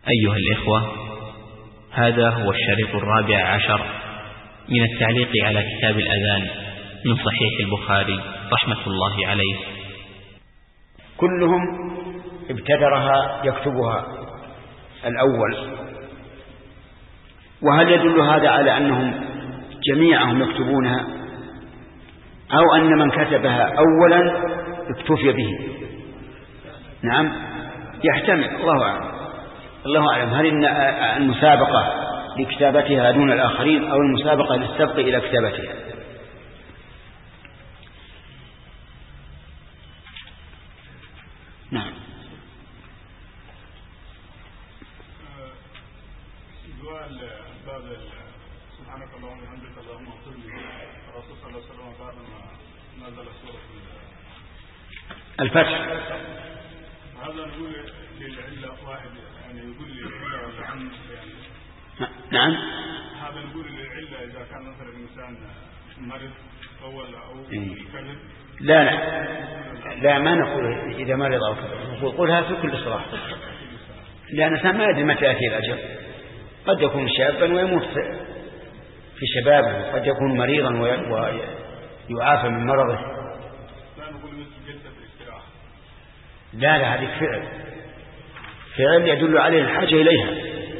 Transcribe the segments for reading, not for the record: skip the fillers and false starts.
أيها الإخوة، هذا هو الشريط 14 من التعليق على كتاب الأذان من صحيح البخاري رحمة الله عليه. كلهم ابتدرها يكتبها الأول. وهل يدل هذا على أنهم جميعهم يكتبونها، أو أن من كتبها أولا اكتفي به؟ نعم، يحتمل، الله أعلم. هل المسابقة لكتابتها دون الآخرين أو المسابقة للسبق إلى كتابتها؟ نعم. سبحانك اللهم وبحمدك اللهم اغفر لي. الرسول صلى الله عليه وسلم بعد ما نزل سورة الفتح، هذا نقول للعلة واحد، يعني يقول للعلة ولا عن يعني. نعم، هذا نقول للعلة إذا كان مثلا الإنسان مرض أول أو كذب. لا ما نقول إذا مرض أو كذب، نقولها في كل صلاة، لأن الإنسان ما يدري متى يأتي الأجل. قد يكون شابا ويموت في شبابه، قد يكون مريضا ويعافى من مرضه. لا هذه فعل يدل عليه الحاجة إليها،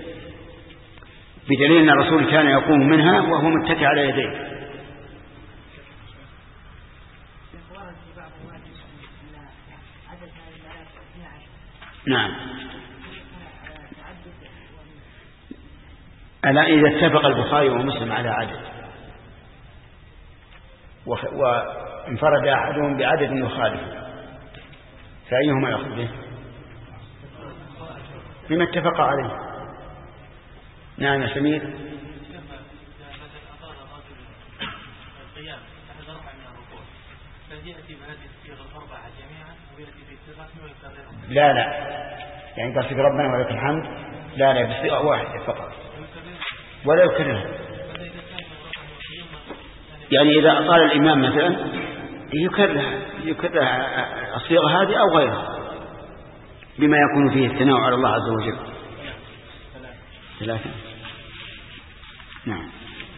بدليل أن الرسول كان يقوم منها وهو متكئ على يديه. نعم، ألا إذا اتفق البخاري ومسلم على عدد وانفرد أحدهم بعدد يخالف، فأيهما يأخذ به؟ بما اتفق عليه. نعم يا سمير. لا يعني تصير ربنا ولك الحمد، لا بصيغة واحدة فقط ولا يكررها. يعني إذا قال الإمام مثلا يكرر الصيغة هذه أو غيرها بما يكون فيه الثناء على الله عز وجل. 3. نعم.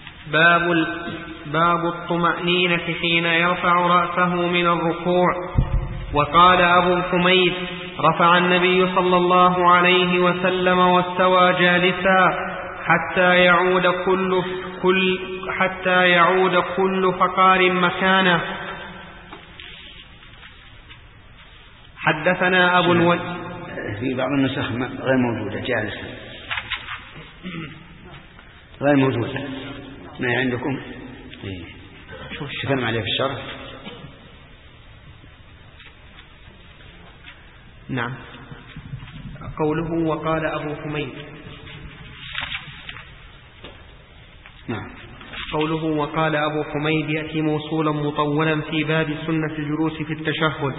باب الطمأنينة حين يرفع رأسه من الركوع. وقال أبو الحميد: رفع النبي صلى الله عليه وسلم واستوى جالسا حتى يعود كل فقار مكانه. حدثنا أبو الوليد. في بعض النسخ غير موجودة جالسا، غير موجودة. ما عندكم؟ شوف الشكل عليه في الشرح. نعم. قوله وقال أبو حميد. نعم. قوله وقال أبو حميد يأتي موصولا مطولا في باب سنة الجلوس في التشهد.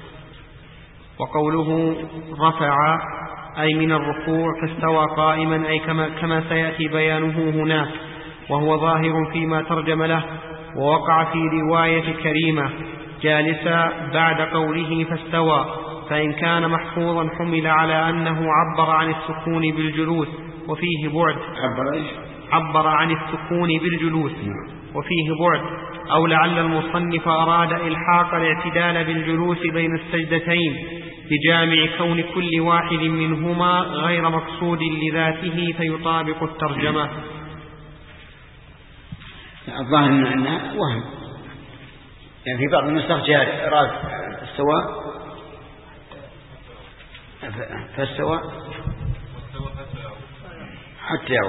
وقوله رفع أي من الركوع فاستوى قائما، أي كما سيأتي بيانه هناك، وهو ظاهر فيما ترجم له. ووقع في رواية كريمة جالسا بعد قوله فاستوى، فإن كان محفوظا حمل على أنه عبر عن السكون بالجلوس وفيه بعد. عبر عن السكون بالجلوس وفيه بعد، أو لعل المصنف أراد إلحاق الاعتدال بالجلوس بين السجدتين بجامع كون كل واحد منهما غير مقصود لذاته فيطابق الترجمة. الظاهر أنها وهم، يعني في بعض النسخ جاء إراد السواء فالسواء حتى يعود،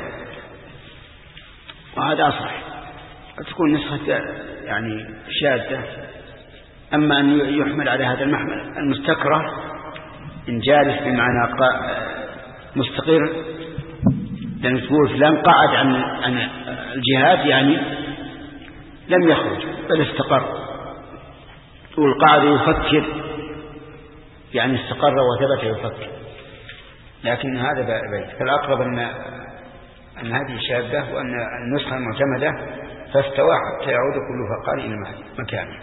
وهذا أصح. تكون نسخة يعني شاذة. أما أن يحمل على هذا المحمل المستكره إن جالس بمعنى مستقر، لأن تقول فلان قعد عن الجهاد، يعني لم يخرج بل استقر. تقول قعد يفكر، يعني استقر وثبت يفكر، لكن هذا بعيد. فالأقرب أن هذه شاذة، وأن النسخة المعتمدة فاستوى حتى يعود كل فقار إلى مكانه.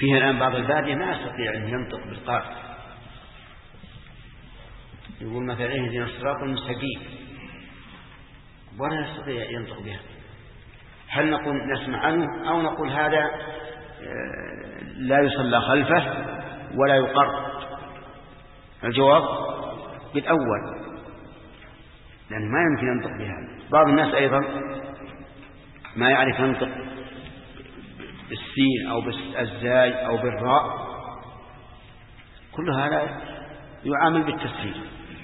فيها الآن بعض البادية ما يستطيع أن ينطق بالقاف، يقول مثلا اهدنا الصراط المستقيم ولا يستطيع ينطق بها. هل نقول نسمع عنه أو نقول هذا لا يصلى خلفه ولا يقر؟ الجواب بالأول، لأنه ما يمكن ينطق بها. بعض الناس أيضا ما يعرف ينطق بالسين أو بالزاي أو بالراء، كل هذا يعامل بالتسهيل.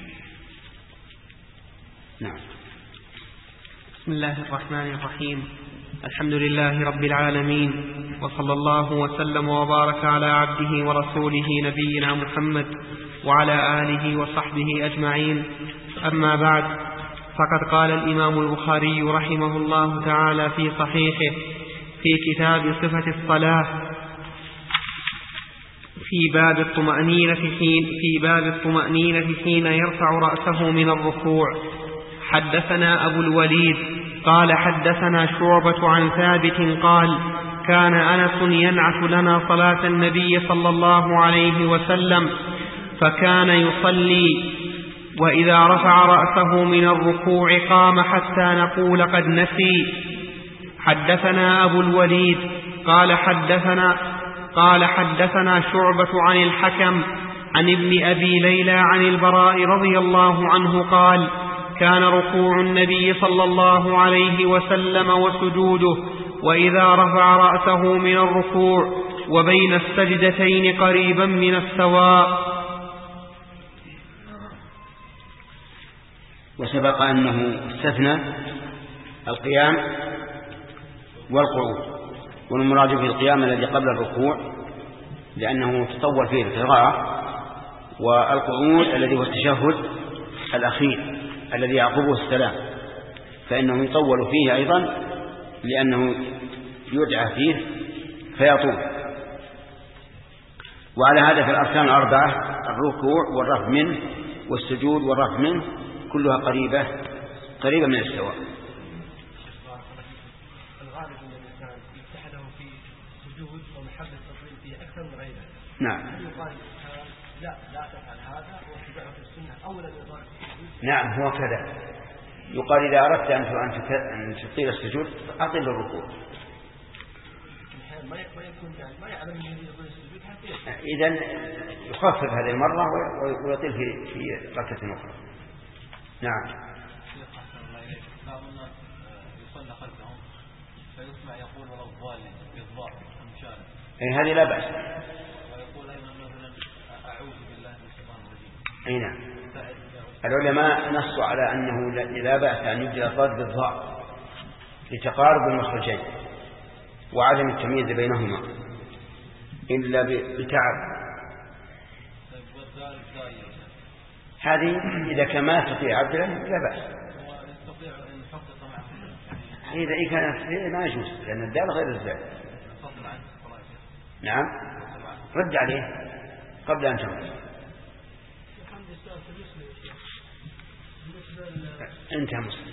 نعم. بسم الله الرحمن الرحيم. الحمد لله رب العالمين، وصلى الله وسلم وبارك على عبده ورسوله نبينا محمد وعلى آله وصحبه أجمعين. أما بعد، فقد قال الإمام البخاري رحمه الله تعالى في صحيحه في كتاب صفة الصلاة في باب الطمأنينة حين يرفع رأسه من الركوع. حدثنا أبو الوليد قال حدثنا شعبة عن ثابت قال كان أنس ينعت لنا صلاة النبي صلى الله عليه وسلم، فكان يصلي وإذا رفع رأسه من الركوع قام حتى نقول قد نسي. حدثنا أبو الوليد قال حدثنا شعبة عن الحكم عن ابن أبي ليلى عن البراء رضي الله عنه قال كان ركوع النبي صلى الله عليه وسلم وسجوده وإذا رفع رأسه من الركوع وبين السجدتين قريبا من السواء. وسبق أنه استثنى القيام والقعود، والمراد به القيام الذي قبل الركوع لأنه تطول فيه القراءة، والقعود الذي هو التشهد الأخير الذي يعقبه السلام، فإنه يطول فيه أيضا لأنه يدعى فيه فيطول. وعلى هذا في الأركان الأربعة الركوع والرفع منه والسجود والرفع منه كلها قريبة من السواء. الغالب أن الإنسان يتحده في سجود ومحبة التطويل فيه أكثر من غيره. نعم. يقال لا تفعل هذا واتباعه في السنة أولا يقال. نعم هو كذا. يقال إذا أردت أن تطيل السجود أطل الركوع. ما يكون ما يعلم من يطيل السجود حتى. إذن يخفف هذه المرة ويطيل في ركعة أخرى. نعم. بعض الناس يصلى خلفهم فيسمع يقول ولو ضالين بالضاء المشارك. هذه لا بأس. ويقول أيضا مثلا أعوذ بالله من الشيطان الرجيم. أي نعم. العلماء نصوا على أنه لا بأس أن يبدل الضاد بالضاء لتقارب المخرجين وعدم التمييز بينهما إلا بتعب. هذه إذا كما تستطيع عبدالله لا بأس. إذا كانت ما يجوز لأن الدال غير الزال. نعم رد عليه قبل أن تنقل. انت مسلم.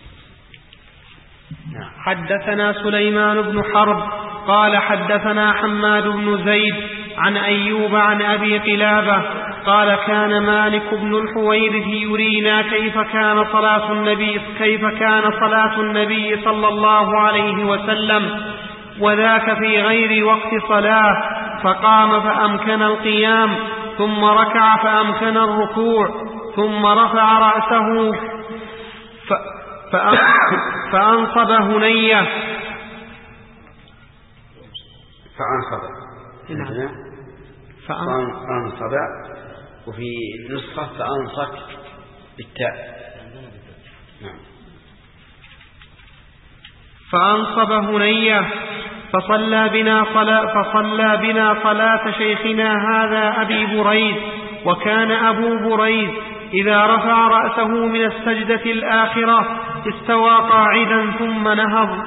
نعم. حدثنا سليمان بن حرب قال حدثنا حماد بن زيد عن أيوب عن أبي قلابة قال كان مالك بن الحويرث يرينا كيف كان صلاة النبي صلى الله عليه وسلم وذاك في غير وقت صلاة، فقام فأمكن القيام ثم ركع فأمكن الركوع ثم رفع رأسه فأنصب هنية. فأنصب وفي نسخة فأنصت بالتاء. فأنصب هنية فصلى بنا صلاة شيخنا هذا أبي بريد. وكان أبو بريد إذا رفع رأسه من السجدة الآخرة استوى قاعدا ثم نهض.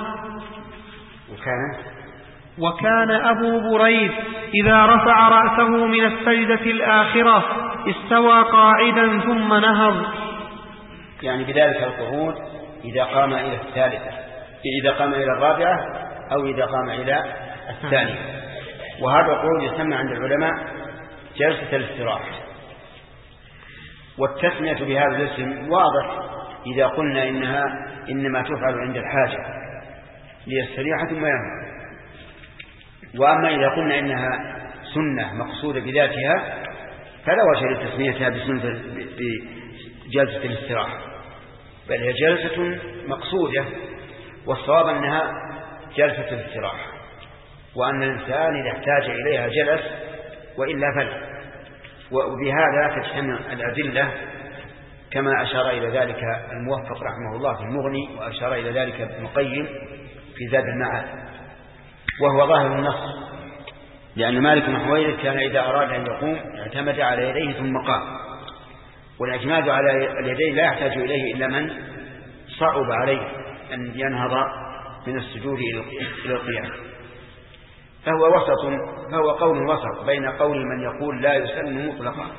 وكان أبو بريد إذا رفع رأسه من السجدة الآخرة استوى قاعدا ثم نهض. يعني بذلك القعود إذا قام إلى الثالثة، إذا قام إلى الرابعة أو إذا قام إلى الثانية. وهذا القعود يسمى عند العلماء جلسة الاستراحة. والتسمية بهذا الاسم واضح إذا قلنا إنها إنما تفعل عند الحاجة ليستريح ثم ينام. وأما إذا قلنا إنها سنة مقصودة بذاتها فلا وجه لتسميتها بجلسة الاستراحة، بل هي جلسة مقصودة، والصواب أنها جلسة الاستراحة، وأن الإنسان إذا احتاج إليها جلس وإلا فلا. وبهذا تجتمع الأدلة كما أشار إلى ذلك الموفق رحمه الله في المغني، وأشار إلى ذلك ابن القيم في زاد المعاد، وهو ظاهر النص، لأن مالك بن حويرث كان إذا أراد أن يقوم اعتمد على يديه ثم قام، والاعتماد على اليدين لا يحتاج إليه إلا من صعب عليه أن ينهض من السجود إلى القيام. فهو قول وسط بين قول من يقول لا يسن مطلقا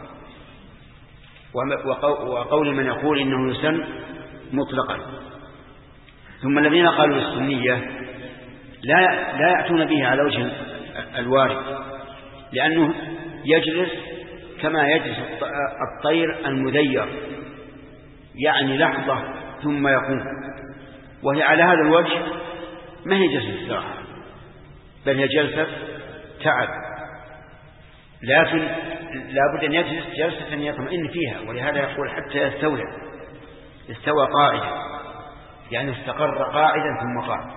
وقول من يقول إنه يسن مطلقا. ثم الذين قالوا السنية لا يأتون به على وجه الوارد، لأنه يجلس كما يجلس الطير المذير، يعني لحظة ثم يقوم، وهي على هذا الوجه ما هي جلسة استراحة، بل هي جلسة تعب، لكن لا بد أن يجلس جلسة يطمئن فيها. ولهذا يقول حتى استوى قاعدا، يعني استقر قاعدا ثم قام.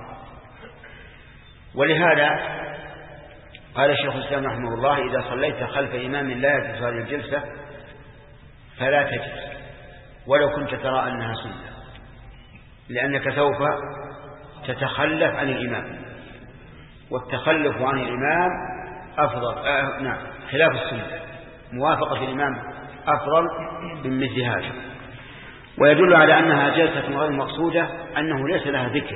ولهذا قال الشيخ الإسلام رحمه الله إذا صليت خلف إمام لا يجلس هذه الجلسة فلا تجلس ولو كنت ترى أنها سنة، لأنك سوف تتخلف عن الإمام، والتخلف عن الإمام أفضل خلاف السنة، موافقة الإمام أفضل من مثل هذا. ويدل على أنها جلسة غير مقصودة أنه ليس لها ذكر،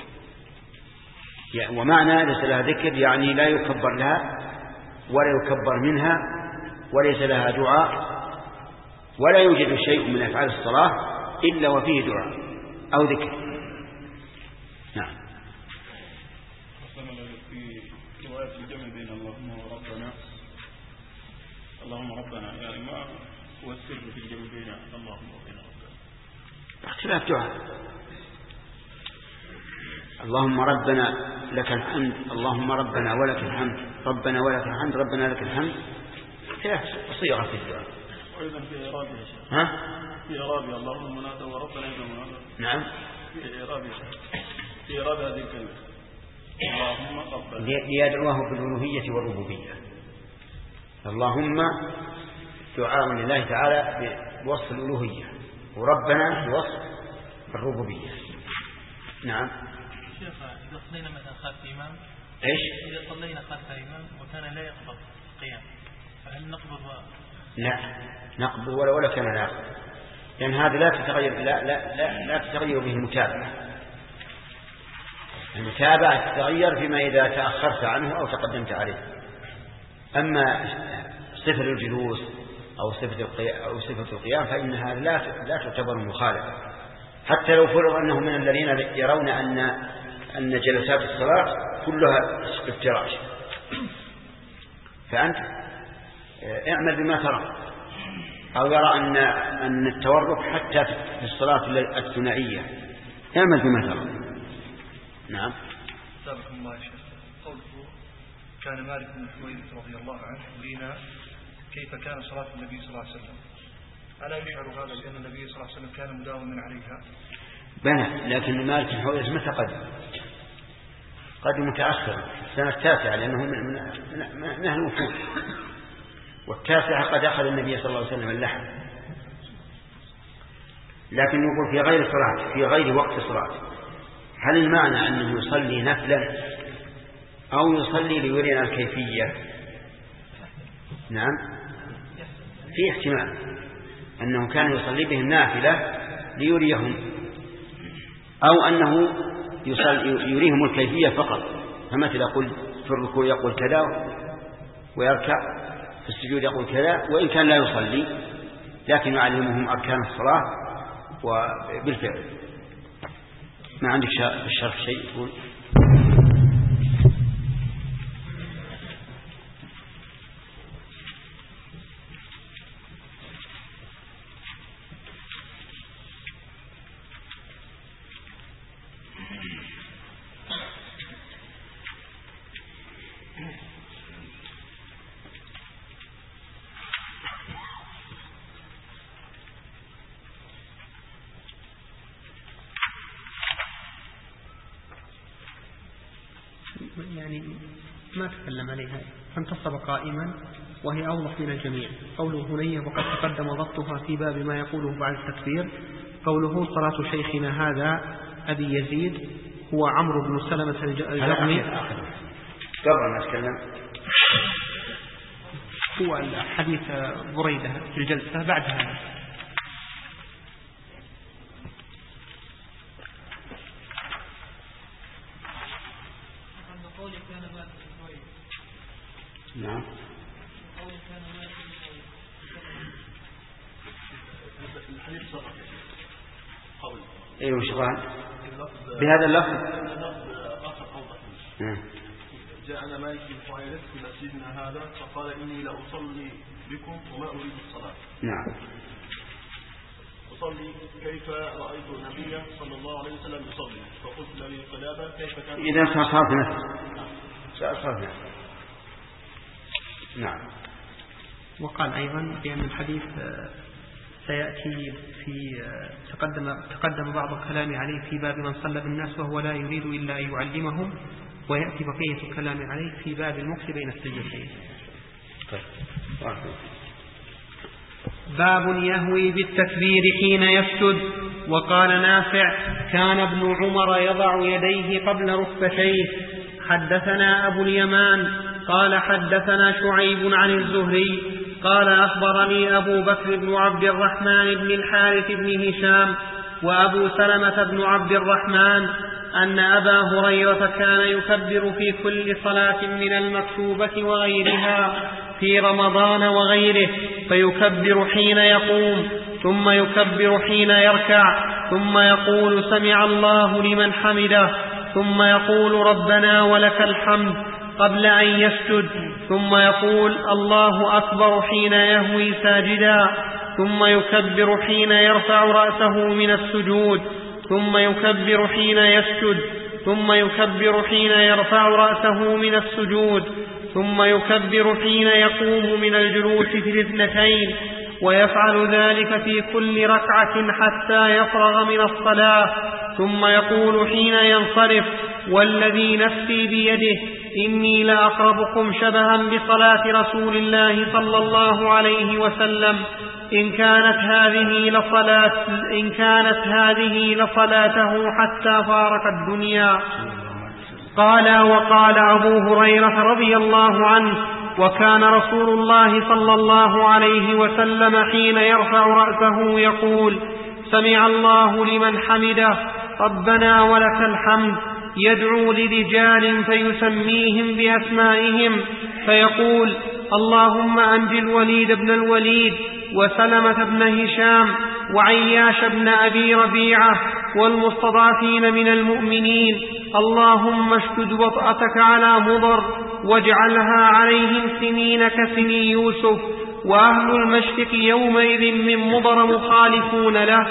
ومعنى ليس لها ذكر يعني لا يكبر لها ولا يكبر منها، وليس لها دعاء، ولا يوجد شيء من أفعال الصلاة إلا وفيه دعاء أو ذكر. نعم. في رواية الجمع بين اللهم ربنا يا إمام والسر في الجمع بين اللهم ربنا اختلاف دعاء. اللهم ربنا لك الحمد، اللهم ربنا ولك الحمد، ربنا ولك الحمد، ربنا لك الحمد، ثلاث صيغة في الدعاء. وأيضا في إعرابها يا شيخ. ها؟ في إعرابها اللهم منادى وربنا أيضا منادى. نعم. في إعراب هذه الكلمة اللهم ربنا ليدعوه بالألوهية والربوبية. اللهم دعاء لله تعالى بوصف الألوهية، وربنا بوصف الربوبية. نعم. شيخ إذا صلينا مثلا خلف إمام، إيش؟ إذا صلينا خلف إمام وكان لا يقبض قيام، فهل نقبض؟ لا نقبض ولا كان لا، لأن هذا لا تتغير به المتابعة. المتابعة تتغير فيما إذا تأخرت عنه أو تقدمت عليه. أما صفة الجلوس أو صفة القيام فإنها لا تعتبر مخالفة، حتى لو فرض أنه من الذين يرون أن جلسات الصلاة كلها افتراش، فأنت اعمل بما ترى. أو يرى أن التورك حتى في الصلاة الثنائية اعمل بما ترى. نعم. سابق الله يا شيخ، قوله كان مالك بن حويرث رضي الله عنه يرينا كيف كان صلاة النبي صلى الله عليه وسلم، ألا يشعر هذا بأن النبي صلى الله عليه وسلم كان مداوما عليها؟ بنى، لكن مالك بن حويرث متى قدم متأخر السنة التاسعة، لأنه من أهل الوفود، والتاسعة قد أخذ النبي صلى الله عليه وسلم اللحم. لكن يقول في غير صلاة، في غير وقت صلاة. هل المعنى أنه يصلي نفلا أو يصلي ليرينا الكيفية؟ نعم، في احتمال أنه كان يصلي بهم نافلة ليريهم، أو أنه يريهم الكيفية فقط. فمثل يقول في الركوع يقول كذا ويركع، في السجود يقول كذا، وإن كان لا يصلي لكن يعلمهم أركان الصلاة وبالفعل. ما عندك بالشرح شيء تقول؟ يعني ما تكلم عليها، فانتصب قائما وهي أوضح من الجميع. قوله هنية وقد تقدم ضبطها في باب ما يقوله بعد التكبير. قوله صلاة شيخنا هذا أبي يزيد هو عمرو بن سلمة الجرمي. قبل ما أتكلم هو حديث بريدة في الجلسة بعد هذا. نعم. ايه وش قال بهذا اللفظ؟ جاءنا مالك بن حويرث في مسجدنا هذا فقال إني لأصلي بكم وما أريد الصلاة. نعم. أصلي كيف رأيت النبي صلى الله عليه وسلم يصلي فقلت لي قلابة كيف كان. إذا صارت نفسه. نعم. وقال أيضا بأن الحديث سيأتي في تقدم بعض الكلام عليه في باب من صلى بالناس وهو لا يريد إلا أن يعلمهم، ويأتي بقية الكلام عليه في باب المكث بين السجدتين. باب يهوي بالتكبير حين يسجد. وقال نافع كان ابن عمر يضع يديه قبل ركبتيه. حدثنا أبو اليمان قال حدثنا شعيب عن الزهري قال أخبرني أبو بكر بن عبد الرحمن بن الحارث بن هشام وأبو سلمة بن عبد الرحمن أن أبا هريرة كان يكبر في كل صلاة من المكتوبة وغيرها في رمضان وغيره، فيكبر حين يقوم ثم يكبر حين يركع ثم يقول سمع الله لمن حمده ثم يقول ربنا ولك الحمد قبل أن يسجد، ثم يقول الله أكبر حين يهوي ساجدا، ثم يكبر حين يرفع رأسه من السجود، ثم يكبر حين يسجد، ثم يكبر حين يرفع رأسه من السجود، ثم يكبر حين يقوم من الجلوس في الاثنتين، ويفعل ذلك في كل ركعة حتى يفرغ من الصلاة، ثم يقول حين ينصرف والذي نفسي بيده إني لأقربكم شبها بصلاة رسول الله صلى الله عليه وسلم إن كانت هذه لصلاته حتى فارق الدنيا. قال وقال أبو هريرة رضي الله عنه وكان رسول الله صلى الله عليه وسلم حين يرفع رأسه يقول سمع الله لمن حمده ربنا ولك الحمد، يدعو لرجال فيسميهم بأسمائهم فيقول اللهم أنج الوليد بن الوليد وسلمة بن هشام وعياش بن أبي ربيعة والمستضعفين من المؤمنين، اللهم اشدد وطأتك على مضر واجعلها عليهم سنين كسني يوسف، وأهل المشرق يومئذ من مضر مخالفون له.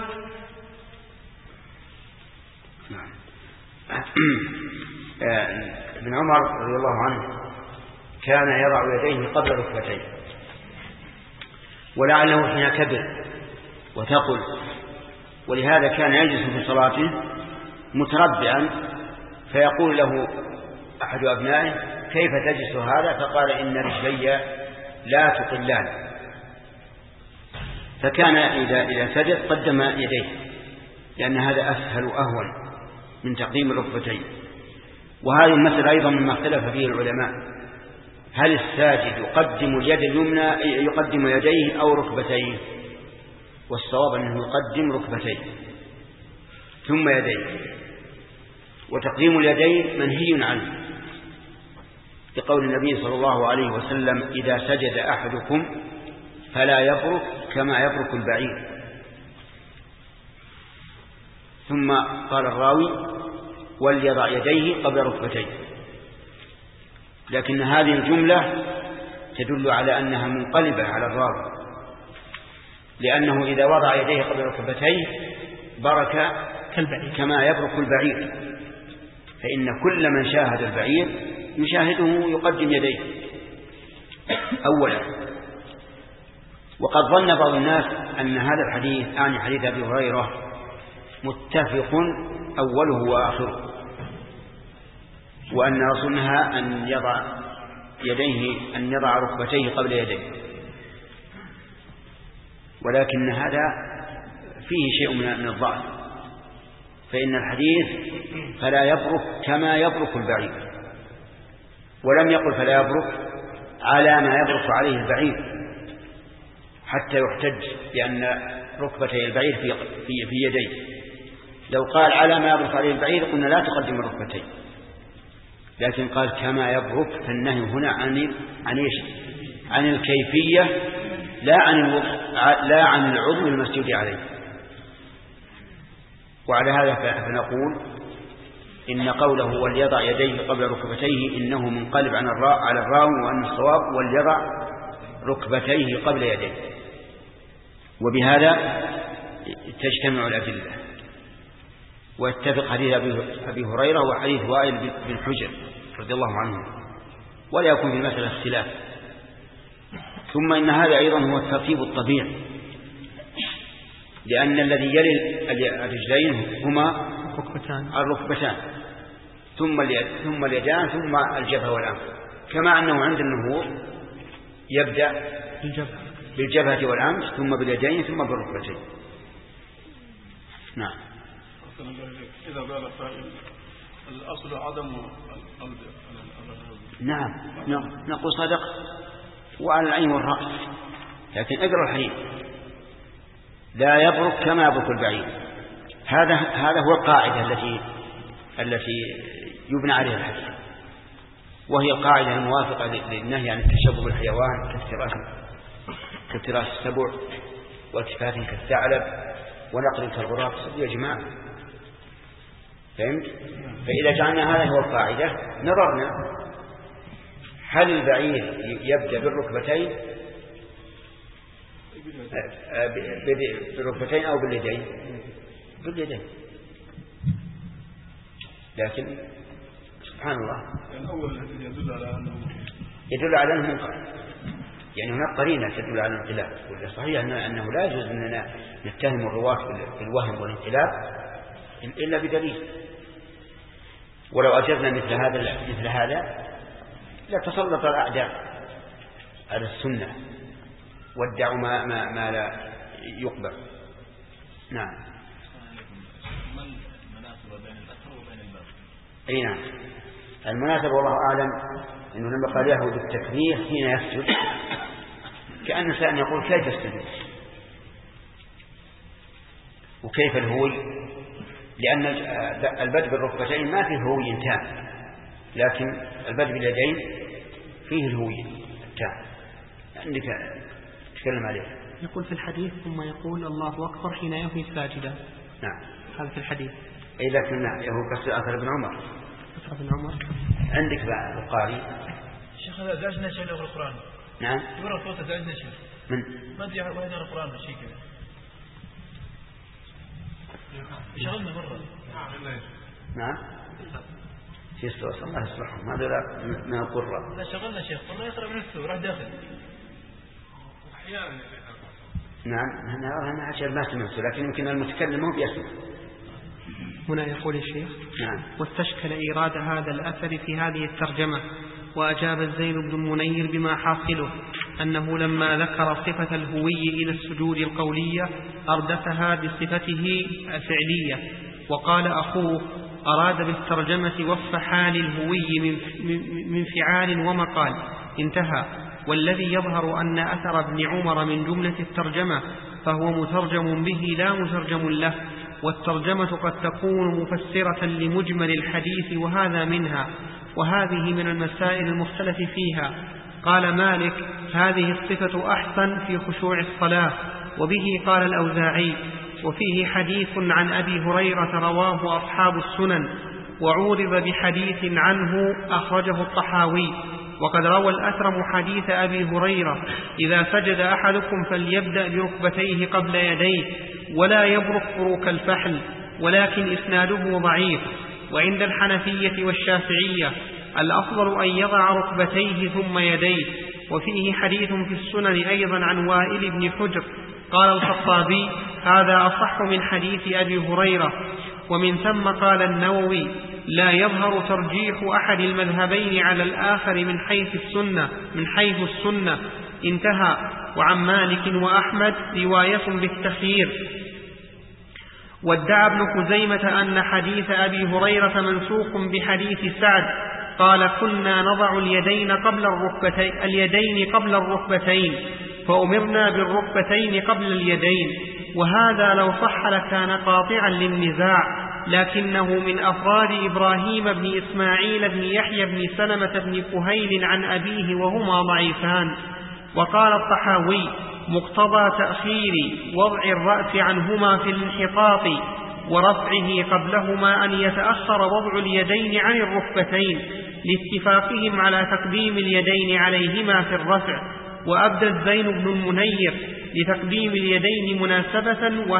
ابن عمر رضي الله عنه كان يضع يديه قبل ركبتيه، ولعله حين كبر وثقل، ولهذا كان يجلس في صلاته متربعا، فيقول له أحد أبنائه كيف تجلس هذا؟ فقال إن رجلي لا تقلان، فكان إذا سجد قدم يديه لأن هذا أسهل وأهون من تقديم الركبتين. وهذه المسألة أيضا مما اختلف فيه العلماء، هل الساجد يقدم اليد اليمنى يقدم يديه أو ركبتيه؟ والصواب أنه يقدم ركبتيه ثم يديه، وتقديم اليدين منهي عنه لقول النبي صلى الله عليه وسلم إذا سجد أحدكم فلا يبرك كما يبرك البعير. ثم قال الراوي وليضع يديه قبل ركبتيه، لكن هذه الجملة تدل على أنها منقلبة على الراوي، لأنه إذا وضع يديه قبل ركبتيه برك كما يبرك البعير، فإن كل من شاهد البعير يشاهده يقدم يديه أولا. وقد ظن بعض الناس أن هذا الحديث عن حديث أبي هريرة متفق أوله وآخره، وأن الرسول نهى أن يضع ركبتيه قبل يديه، ولكن هذا فيه شيء من الضعف، فإن الحديث فلا يبرك كما يبرك البعير، ولم يقل فلا يبرك على ما يبرك عليه البعير حتى يحتج بأن ركبتي البعير في يديه. لو قال على ما يبرك عليه البعير قلنا لا تقدم الركبتين، لكن قال كما يبرك، فالنهي هنا عن الكيفية لا عن العضو المسجود عليه. وعلى هذا فنقول إن قوله وليضع يديه قبل ركبتيه إنه منقلب على الراوي، وأن الصواب وليضع ركبتيه قبل يديه. وبهذا تجتمع الأدلة ويتفق حديث أبي هريرة وحديث وائل بن حجر رضي الله عنه، ولا يكون في المسألة اختلاف. ثم إن هذا أيضا هو الترتيب الطبيعي، لأن الذي يلي الرجلين هما الركبتان ثم اليدان ثم الجبهة والأنف، كما أنه عند النهوض يبدأ بالجبهة والأنف ثم باليدين ثم بالركبتين. نعم. إذا قال قائل الأصل عدم نعم نقول صدق وعلى العين والرأس، لكن اقرأ الحديث لا يبرك كما يبرك البعير. هذا هو القاعدة التي يبنى عليها الحديث، وهي القاعدة الموافقة للنهي عن التشبه بالحيوان كافتراس السبع والتفات كالثعلب ونقل كالغراب. يا جماعة فهمت؟ فإذا جعلنا هذا هو القاعدة نظرنا هل البعير يبدأ بالركبتين أو باليدين؟ باليدين. لكن سبحان الله يعني أول يدل على أنه منقلب، يعني هناك قرينة تدل على الانقلاب. والصحيح أنه لا يجوز أننا نتهم الرواة بالوهم والانقلاب إلا بدليل. ولو أجرنا مثل هذا لتسلط الأعداء على السنة وادعوا ما لا يقبل. نعم. ما المناسبة بين الأثر وبين الباب؟ أي نعم، المناسبة والله أعلم أنه لما قال يهود التكبير حين يسجد كأن سأل يقول كيف يسجد وكيف الهوي، لأن البدء بالركبتين ما فيه هوي تام، لكن البدء باليدين فيه الهوي التام. عندك تكلم عليه. يقول في الحديث ثم يقول الله أكبر حين يهوي ساجدا. نعم هذا في الحديث. أي لكن هو كسر أثر ابن عمر. عندك بقى البخاري. الشيخ هذا زعجنا شيء له القرآن. نعم. يقرأ صوته زعجنا شيء. من؟ ما أدري وين القرآن شيء كذا. شغلنا مرة. نعم. في الصوت الله يصلحهم هذا من القرى. لا شغلنا شيخ والله يقرأ من نفسه راح داخل. أحيانا. نعم أنا عشان ما سمعت، لكن يمكن المتكلم هو بيسمع. هنا يقول الشيخ نعم. واستشكل إيراد هذا الأثر في هذه الترجمة، وأجاب الزين بن المنير بما حاصله أنه لما ذكر صفة الهوي إلى السجود القولية أردفها بصفته الفعلية، وقال أخوه أراد بالترجمة وصف حال الهوي من فعال ومقال، انتهى. والذي يظهر أن أثر ابن عمر من جملة الترجمة فهو مترجم به لا مترجم له، والترجمة قد تكون مفسرة لمجمل الحديث وهذا منها، وهذه من المسائل المختلف فيها. قال مالك هذه الصفة أحسن في خشوع الصلاة، وبه قال الأوزاعي. وفيه حديث عن أبي هريرة رواه أصحاب السنن، وعورض بحديث عنه أخرجه الطحاوي. وقد روى الأثرم حديث أبي هريرة إذا سجد أحدكم فليبدأ بركبتيه قبل يديه ولا يبرك بروك الفحل، ولكن إسناده ضعيف. وعند الحنفية والشافعية الأفضل أن يضع ركبتيه ثم يديه. وفيه حديث في السنن أيضا عن وائل بن حجر قال الخطابي هذا أصح من حديث أبي هريرة. ومن ثم قال النووي: لا يظهر ترجيح أحد المذهبين على الآخر من حيث السنة انتهى. وعن مالك وأحمد رواية بالتخيير. وادعى ابن خزيمة أن حديث أبي هريرة منسوخ بحديث سعد قال: كنا نضع اليدين قبل الركبتين فأمرنا بالركبتين قبل اليدين. وهذا لو صح لكان قاطعا للنزاع، لكنه من أفراد إبراهيم بن إسماعيل بن يحيى بن سلمة بن كهيل عن أبيه، وهما ضعيفان. وقال الطحاوي: مقتضى تأخير وضع الرأس عنهما في الانحطاط ورفعه قبلهما أن يتأخر وضع اليدين عن الركبتين لاتفاقهم على تقديم اليدين عليهما في الرفع. وأبدى الزين بن المنير لتقديم اليدين مناسبة،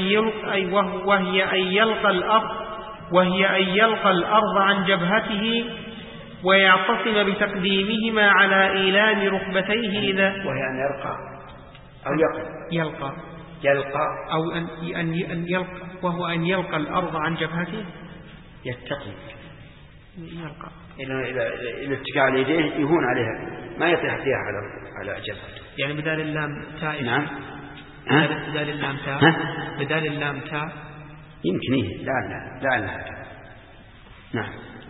وهي أن يلقى الأرض عن جبهته ويعتصم بتقديمهما على إيلام ركبتيه إذا وهي أن يرقى أو يلقى أو أن يلقى، وهو أن يلقى الأرض عن جبهته يتقي يلقى إلى اتكاء على يديه يهون عليها، ما يطيح فيها على جبهته. يعني بدال اللام تاء. نعم. بدال اللام تاء يمكن إيه لعلها. نعم.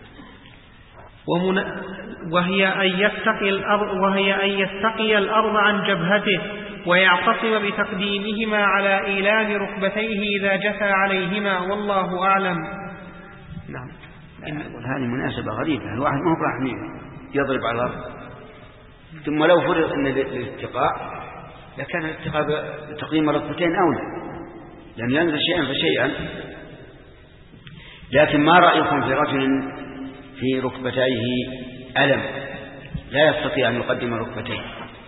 وهي أن يستقي الأرض عن جبهته ويعتصم بتقديمهما على إيلام ركبتيه إذا جثى عليهما، والله أعلم. نعم. هذه مناسبة غريبة، الواحد ما هو راح يضرب على الأرض. ثم لو فرض أن الاتقاء لكان الاتقاء بتقديم الركبتين أولى، لأن ينزل شيئا فشيئا. لكن ما رأيكم في رجل في ركبتيه ألم لا يستطيع أن يقدم الركبتين؟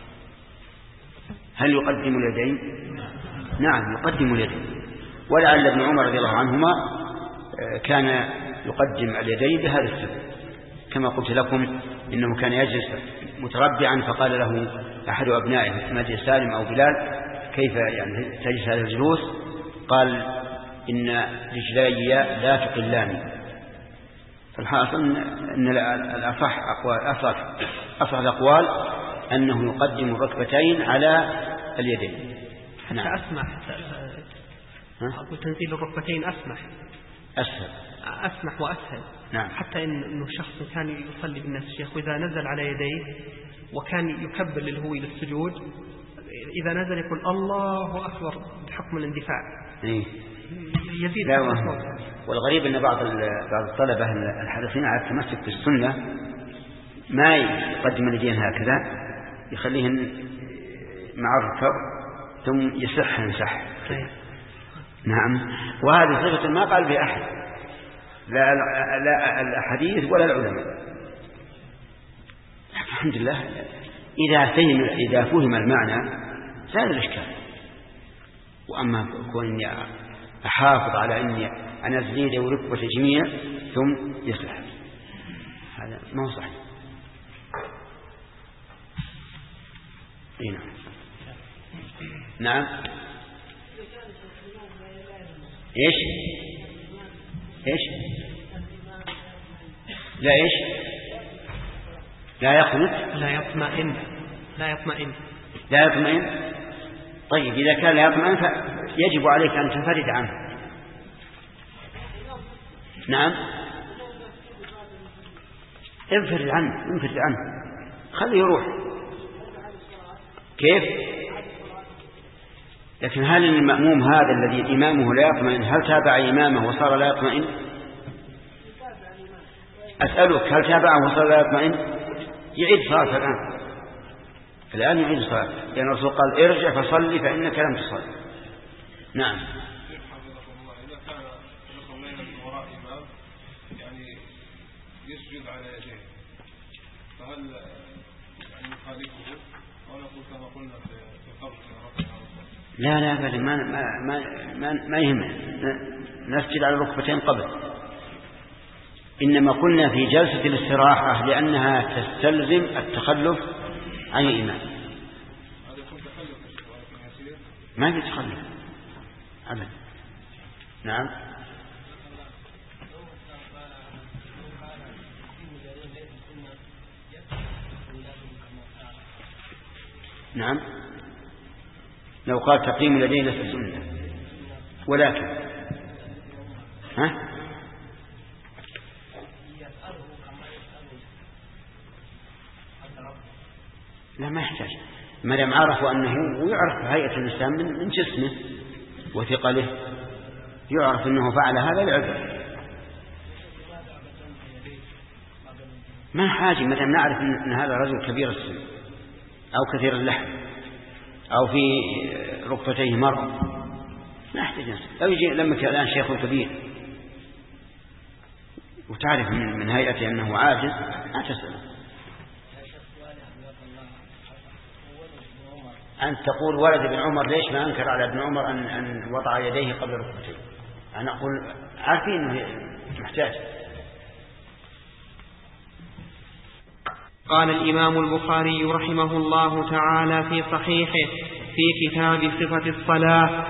هل يقدم اليدين؟ نعم يقدم اليدين. ولعل ابن عمر رضي الله عنهما كان يقدم اليدين بهذا السبب، كما قلت لكم إنه كان يجلس متربعا، فقال له أحد أبنائه اسمه سالم أو بلال: كيف يعني تجلس هذا الجلوس؟ قال: إن رجلي لا تقلاني. فالحاصل أن أصح الأقوال أنه يقدم الركبتين على اليدين. حتى أسمح تنزيل الركبتين أسمح وأسهل. نعم. حتى إنه شخص كان يصلي بالناس الشيخ، وإذا نزل على يديه وكان يكبر للهوي للسجود، إذا نزل يقول الله أكبر بحكم الاندفاع. يزيد. والغريب أن بعض الطلبة الحريصين على التمسك بالسنة ما يقدم اليدين هكذا، يخليهن مع الركب ثم يمسح. نعم. وهذه صفة ما قال بها أحد، لا الحديث ولا العلماء. الحمد لله إذا فهم المعنى زال الإشكال. وأما كوني أحافظ على أني أنا أزيد وركبة الجميع ثم يصلح، هذا ما هو صحيح. نعم. إيش لا يقنط لا يطمئن. طيب إذا كان لا يطمئن فيجب عليك أن تنفرد عنه. نعم. انفرد عنه خليه يروح. كيف؟ لكن هل المأموم هذا الذي إمامه لا يطمئن هل تابع إمامه وصار لا يطمئن؟ أسألك هل تابعه وصار لا يطمئن؟ يعيد صلاة الآن يعيد صلاة، لأن الرسول قال: ارجع فصلي فإنك لم تصلي. نعم. إذا كان يصلينا من وراء إمام يعني يسجد على يديه، فهل يعني يخالفه أو نقول كما قلنا في قبل لا أبدا ما يهمنا نسجد على الركبتين قبل، إنما قلنا في جلسة الاستراحة لأنها تستلزم التخلف عن الإمام. ما في تخلف أبدا. نعم. نعم، لو قال تقييم اليدين ليس سنة، ولكن لا ما يحتاج، ما دام عرفوا أنه ويعرف هيئة الإنسان من جسمه وثقله، يعرف أنه فعل هذا العذر، ما حاجة ما دام نعرف أن هذا رجل كبير السن أو كثير اللحم أو في ركبتيه مرض، ما يحتاج نسأل. لو يجي لمك الآن شيخ كبير وتعرف من هيئته أنه عاجز ما تسأله. أن تقول ولد ابن عمر ليش ما أنكر على ابن عمر أن وضع يديه قبل ركبتيه؟ أنا أقول عارفين أنه محتاج. قال الإمام البخاري رحمه الله تعالى في صحيحه في كتاب صفة الصلاة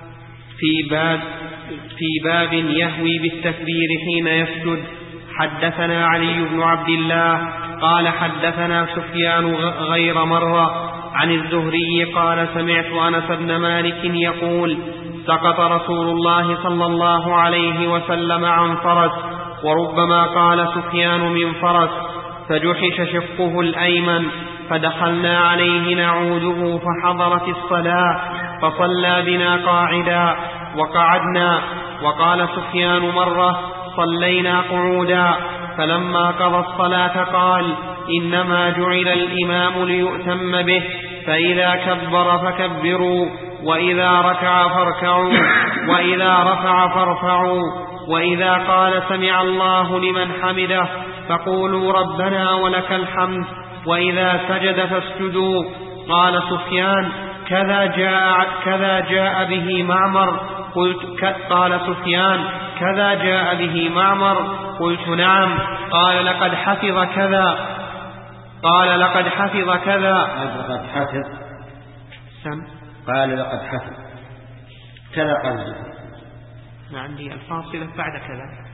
في باب يهوي بالتكبير حين يسجد: حدثنا علي بن عبد الله قال حدثنا سفيان غير مرة عن الزهري قال: سمعت أنس بن مالك يقول: سقط رسول الله صلى الله عليه وسلم عن فرس، وربما قال سفيان من فرس، فجحش شقه الأيمن، فدخلنا عليه نعوده فحضرت الصلاة فصلى بنا قاعدا وقعدنا. وقال سفيان مرة: صلينا قعودا، فلما قضى الصلاة قال: إنما جعل الإمام ليؤتم به، فإذا كبر فكبروا، وإذا ركع فاركعوا، وإذا رفع فارفعوا، وإذا قال سمع الله لمن حمده فقولوا ربنا ولك الحمد، وإذا سجد فاسجدوا. قال سفيان: كذا جاء به معمر. قال سفيان: كذا جاء به معمر. قلت: نعم. قال: لقد حفظ كذا. قال: لقد حفظ كذا. لقد حفظ سم. قال: لقد حفظ كذا. قال: ما عندي الفاصلة بعد كذا.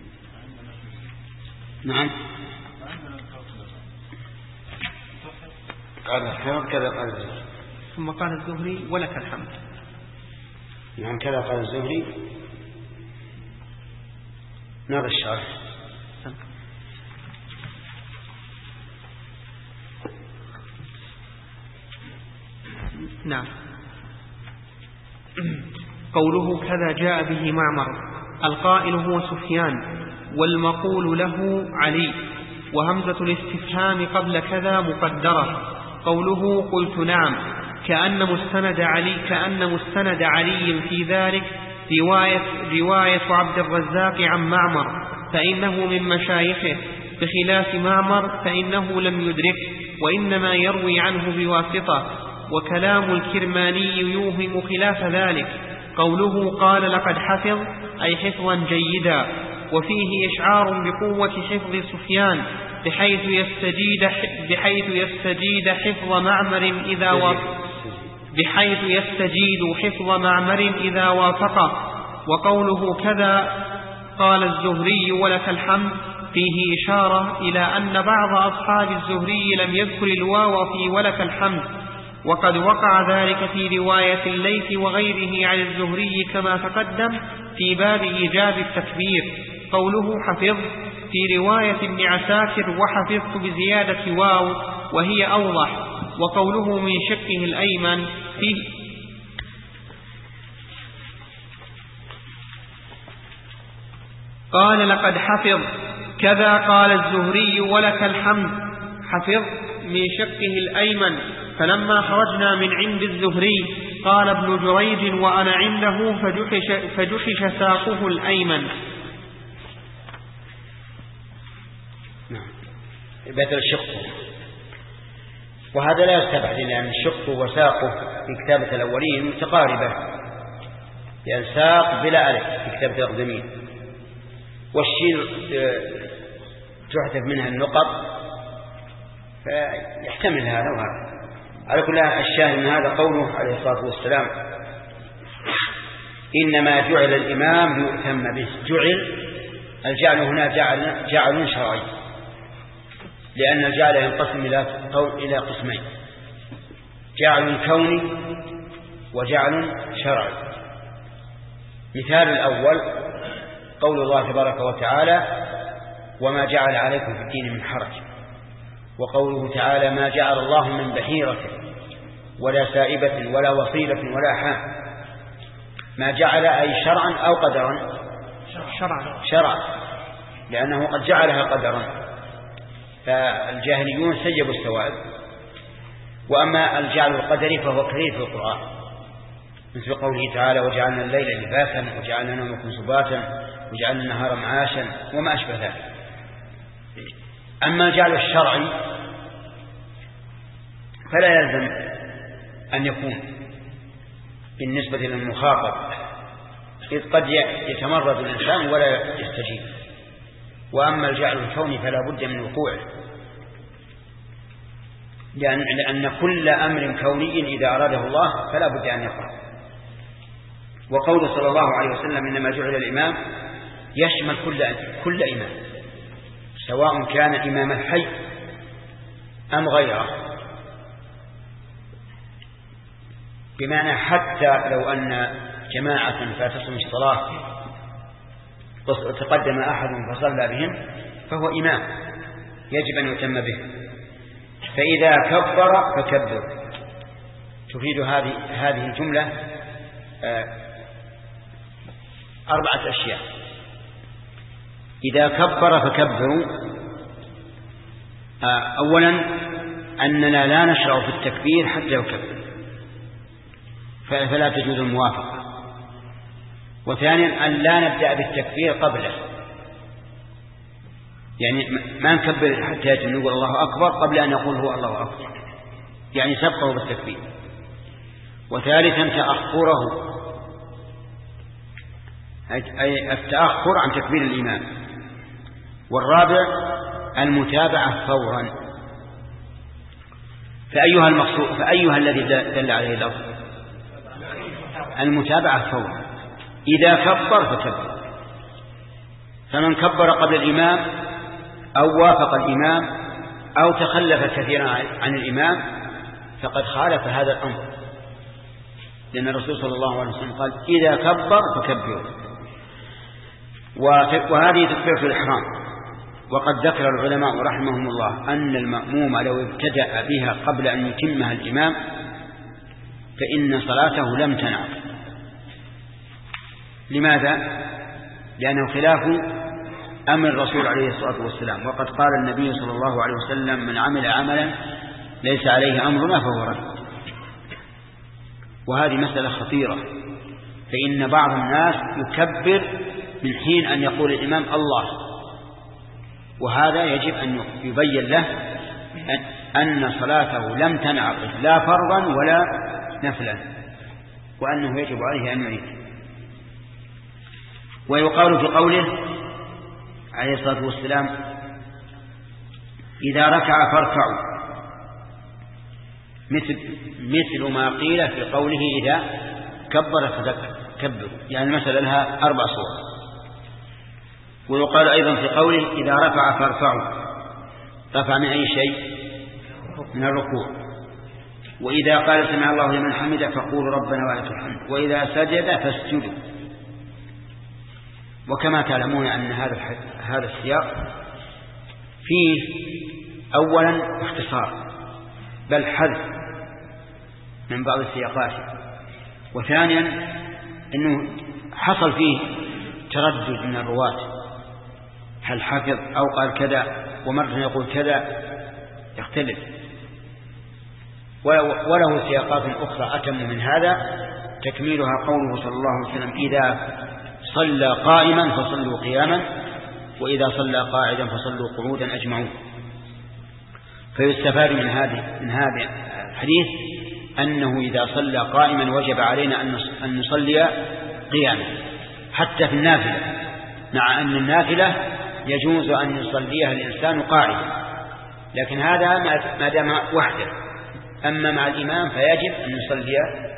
نعم. قال: حفظ كذا. قال: ثم قال الزهري: ولك الحمد. نعم كذا قال الزهري. نرى الشرح. نعم. قوله كذا جاء به معمر، القائل هو سفيان، والمقول له علي، وهمزة الاستفهام قبل كذا مقدرة. قوله قلت نعم كأن مستند علي في ذلك رواية عبد الرزاق عن معمر، فإنه من مشايخه، بخلاف معمر فإنه لم يدرك وإنما يروي عنه بواسطة. وكلام الكرماني يوهم خلاف ذلك. قوله قال لقد حفظ أي حفظا جيدا، وفيه إشعار بقوة حفظ سفيان بحيث يستجيد حفظ معمر إذا وافقه. وقوله كذا قال الزهري ولك الحمد فيه إشارة إلى أن بعض أصحاب الزهري لم يذكر الواو في ولك الحمد، وقد وقع ذلك في رواية الليث وغيره عن الزهري كما تقدم في باب إيجاب التكبير. قوله حفظ في رواية ابن عساكر وحفظت بزيادة واو وهي أوضح. وقوله من شقه الأيمن فيه قال لقد حفظ كذا قال الزهري ولك الحمد، حفظ من شقه الأيمن. فلما خرجنا من عند الزهري قال ابن جريج وأنا عنده فجحش ساقه الأيمن. بدل الشق، وهذا لا يستبعد لأن الشق وساقه في كتابة الأولين متقاربة، لأن ساق بلا ألف في كتابة الأقدمين، والشين تحذف منها النقط، فيحتمل هذا وهذا. على كل الشاهد من هذا قوله عليه الصلاة والسلام إنما جعل الإمام ليؤتم به. الجعل هنا جعل شرعي، لأن الجعل ينقسم إلى قسمين: جعل كوني وجعل شرعي. مثال الأول قول الله تبارك وتعالى وما جعل عليكم في الدين من حرج، وقوله تعالى ما جعل الله من بحيرة ولا سائبة ولا وصيلة ولا حام. ما جعل أي شرعا أو قدرا؟ شرعا، لأنه قد جعلها قدرا، فالجاهليون سيبوا السوائب. وأما الجعل القدري فهو كثير في القرآن، مثل قوله تعالى وجعلنا الليل لباسا وجعلنا نومكم سباتا وجعلنا النهار معاشا وما أشبه ذلك. أما الجعل الشرعي فلا يلزم أن يكون بالنسبة للمخاطب، إذ قد يتمرد الإنسان ولا يستجيب. وأما الجعل الكوني فلا بد من وقوعه، لأن كل أمر كوني إذا أراده الله فلا بد أن يقع. وقول صلى الله عليه وسلم إنما جعل الإمام يشمل كل إمام، سواء كان إمام الحي أم غيره، بمعنى حتى لو أن جماعة فاتتهم الصلاة وتقدم أحد فصلى بهم فهو إمام يجب أن يتم به. فإذا كبر فكبر. تفيد هذه الجملة 4 أشياء. إذا كبر فكبروا. أولا أننا لا نشرع في التكبير حتى يكبر، فلا تجوز الموافقة. وثانيا أن لا نبدأ بالتكبير قبله، يعني ما نكبر حتى نقول الله أكبر قبل أن يقول هو الله أكبر، يعني سبقه بالتكبير. وثالثا تأخره، أي التأخر عن تكبير الإمام. والرابع المتابعة فورا. فأيها الذي دل عليه اللفظ؟ المتابعة فورا. إذا كبر فكبر. فمن كبر قبل الإمام أو وافق الإمام أو تخلف كثيرا عن الإمام فقد خالف هذا الأمر، لأن الرسول صلى الله عليه وسلم قال إذا كبر فكبروا. وهذه تكبيرة الإحرام. وقد ذكر العلماء رحمهم الله أن المأموم لو ابتدأ بها قبل أن يتمها الإمام فإن صلاته لم تنعقد. لماذا؟ لأنه خلاف أمر الرسول عليه الصلاة والسلام. وقد قال النبي صلى الله عليه وسلم من عمل عملا ليس عليه أمرنا فهو رد. وهذه مسألة خطيرة، فإن بعض الناس يكبر من حين أن يقول الإمام الله، وهذا يجب أن يبين له أن صلاته لم تنعقد لا فرضا ولا نفلا، وأنه يجب عليه أن يعيد. ويقال في قوله عليه الصلاة والسلام إذا ركع فاركعوا، مثل ما قيل في قوله إذا كبر فكبروا، يعني المسألة لها 4 صور. ويقال أيضا في قوله إذا رفع فارفعوا، رفع من أي شيء؟ من الركوع. وإذا قال سمع الله لمن حمده فقولوا ربنا ولك الحمد، وإذا سجد فاسجدوا. وكما تعلمون أن هذا السياق فيه أولا اختصار بل حذف من بعض السياقات، وثانيا أنه حصل فيه تردد من الرواة، هل حفظ أو قال كذا، ومرة يقول كذا، يختلف. وله سياقات أخرى أتم من هذا، تكميلها قوله صلى الله عليه وسلم إذا صلى قائما فصلوا قياما وإذا صلى قاعدا فصلوا قعودا أجمعون. فيستفاد من هذا الحديث أنه إذا صلى قائما وجب علينا أن نصلي قياما حتى في النافلة، مع أن النافلة يجوز أن يصليها الإنسان قاعدا، لكن هذا ما دام وحده. أما مع الإمام فيجب أن يصلي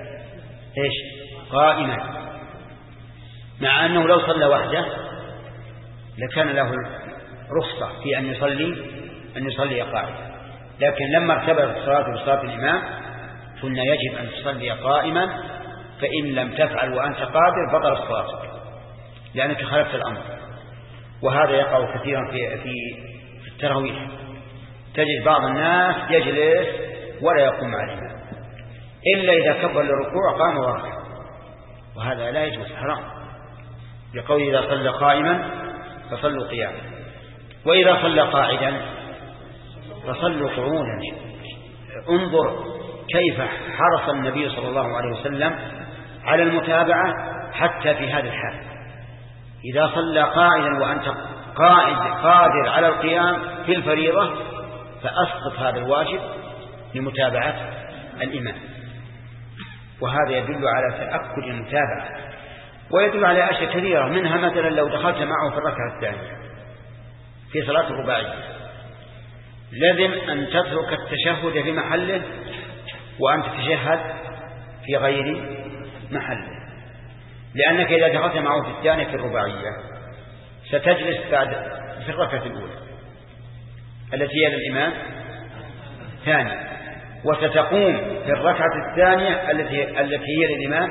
قائما، مع أنه لو صلى وحده لكان له رخصة في أن يصلي قاعدا، لكن لما ارتبط الصلاة بصلاة الإمام قلنا يجب أن تصلي قائما، فإن لم تفعل وأنت قادر بطل صلاتك لأنك خالفت الأمر. وهذا يقع كثيرا في التراويح، تجد بعض الناس يجلس ولا يقوم مع الإمام إلا إذا كبر للركوع قام وركع، وهذا لا يجوز، حرام، لقول إذا صلى قائما فصلوا قياما، وإذا صلى قاعدا فصلوا قعودا. انظر كيف حرص النبي صلى الله عليه وسلم على المتابعة حتى في هذا الحال. إذا صلى قاعدا وأنت قادر على القيام في الفريضة فأسقط هذا الواجب لمتابعة الإمام. وهذا يدل على تأكد المتابعة، ويدل على أشياء كثيرة، منها مثلا لو دخلت معه في الركعة الثانية في صلاة الرباعية لازم أن تترك التشهد في محله وأن تتشهد في غير محله، لأنك إذا دخلت معه في الثانية في الرباعية ستجلس بعد في الركعة الأولى التي هي للإمام ثاني، وستقوم في الركعة الثانية التي هي للإمام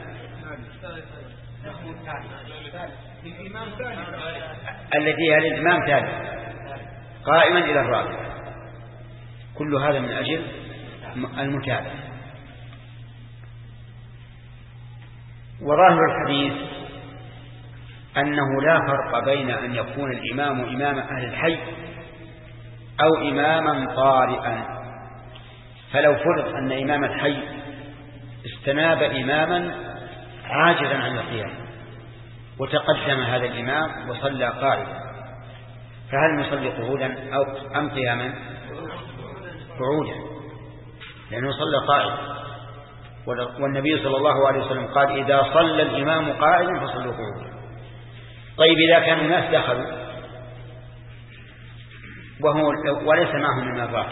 التي هي للإمام ثالث قائما إلى الرابع. كل هذا من أجل المتابعة. وظاهر الحديث أنه لا فرق بين أن يكون الإمام إمام أهل الحي أو إماما طارئا. فلو فرض أن إمام الحي استناب إماما عاجزا عن القيام وتقدم هذا الإمام وصلى قائما، فهل نصلي قعودا أم قياما؟ قعودا، لأنه صلى قائما، والنبي صلى الله عليه وسلم قال إذا صلى الإمام قائما فصلوا قعودا. طيب إذا كان الناس دخلوا وليس معهم من الراكب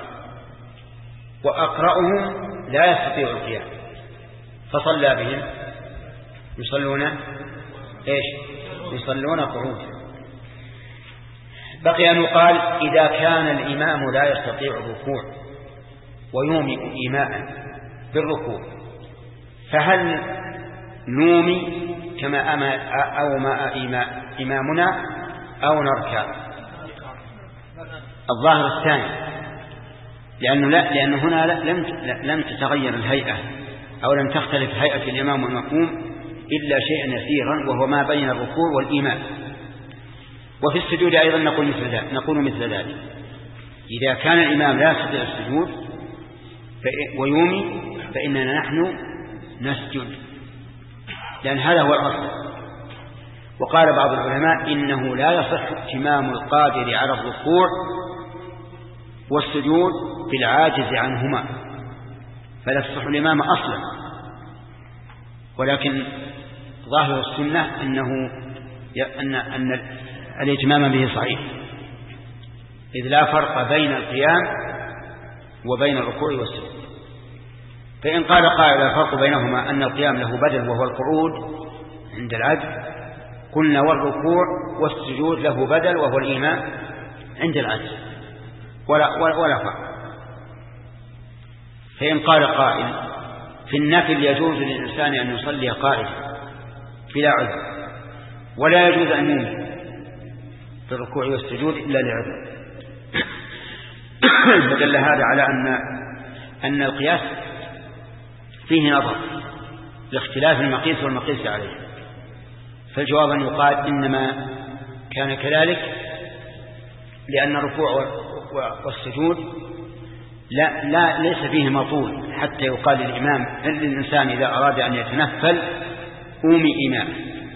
وأقرأهم لا يستطيع القيام فصلى بهم، يصلون إيش؟ يصلون قعودا. بقي أن يقال إذا كان الإمام لا يستطيع الركوع ويومئ إيماء بالركوع فهل نومي كما أومأ إمامنا أو نركع؟ الظاهر الثاني، لأنه هنا لم تتغير الهيئة أو لم تختلف هيئة الإمام والمأموم إلا شيئا يسيرا وهو ما بين الركوع والإيماء. وفي السجود أيضا نقول مثل ذلك، إذا كان الإمام لا يستطيع السجود ويومي فإننا نحن نسجد، لأن هذا هو الأصل. وقال بعض العلماء إنه لا يصح اتمام القادر على الركوع والسجود بالعاجز عنهما، فلا يصح الإمام أصلا. ولكن ظاهر السنة أن الاتمام به صحيح، إذ لا فرق بين القيام وبين الركوع والسجود. فإن قال قائل الفرق بينهما أن القيام له بدل وهو القعود عند العجز، قلنا والركوع والسجود له بدل وهو الإيماء عند العجز، ولا فرق. فإن قال قائل في النفل يجوز للإنسان أن يصلي قائدا بلا عذر، ولا يجوز أن ينفل في الركوع والسجود إلا لعذر، فدل هذا على أن القياس فيه نظر لاختلاف المقيس والمقيس عليه. فالجواب أن يقال إنما كان كذلك لأن الركوع والسجود ليس فيه مطول حتى يقال للإنسان إذا أراد أن يتنفل قومي إمام،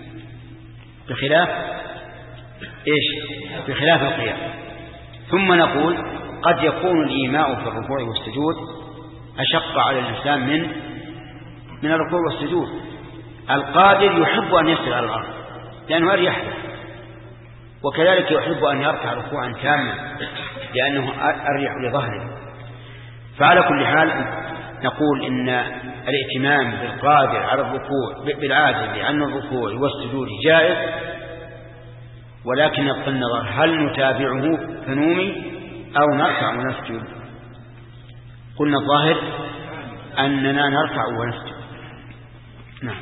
بخلاف القيام. ثم نقول قد يكون الإيماء في الركوع والسجود أشق على الإنسان من الركوع والسجود. القادر يحب أن يسجد على الأرض لأنه أريح له، وكذلك يحب أن يركع ركوعا تاما لأنه أريح لظهره. فعلى كل حال نقول إن الائتمام بالقادر على الركوع بالعاجز عن الركوع والسجود جائز، ولكن يبقى النظر هل نتابعه فنومي أو نركع ونسجد. قلنا الظاهر أننا نركع ونسجد. نعم.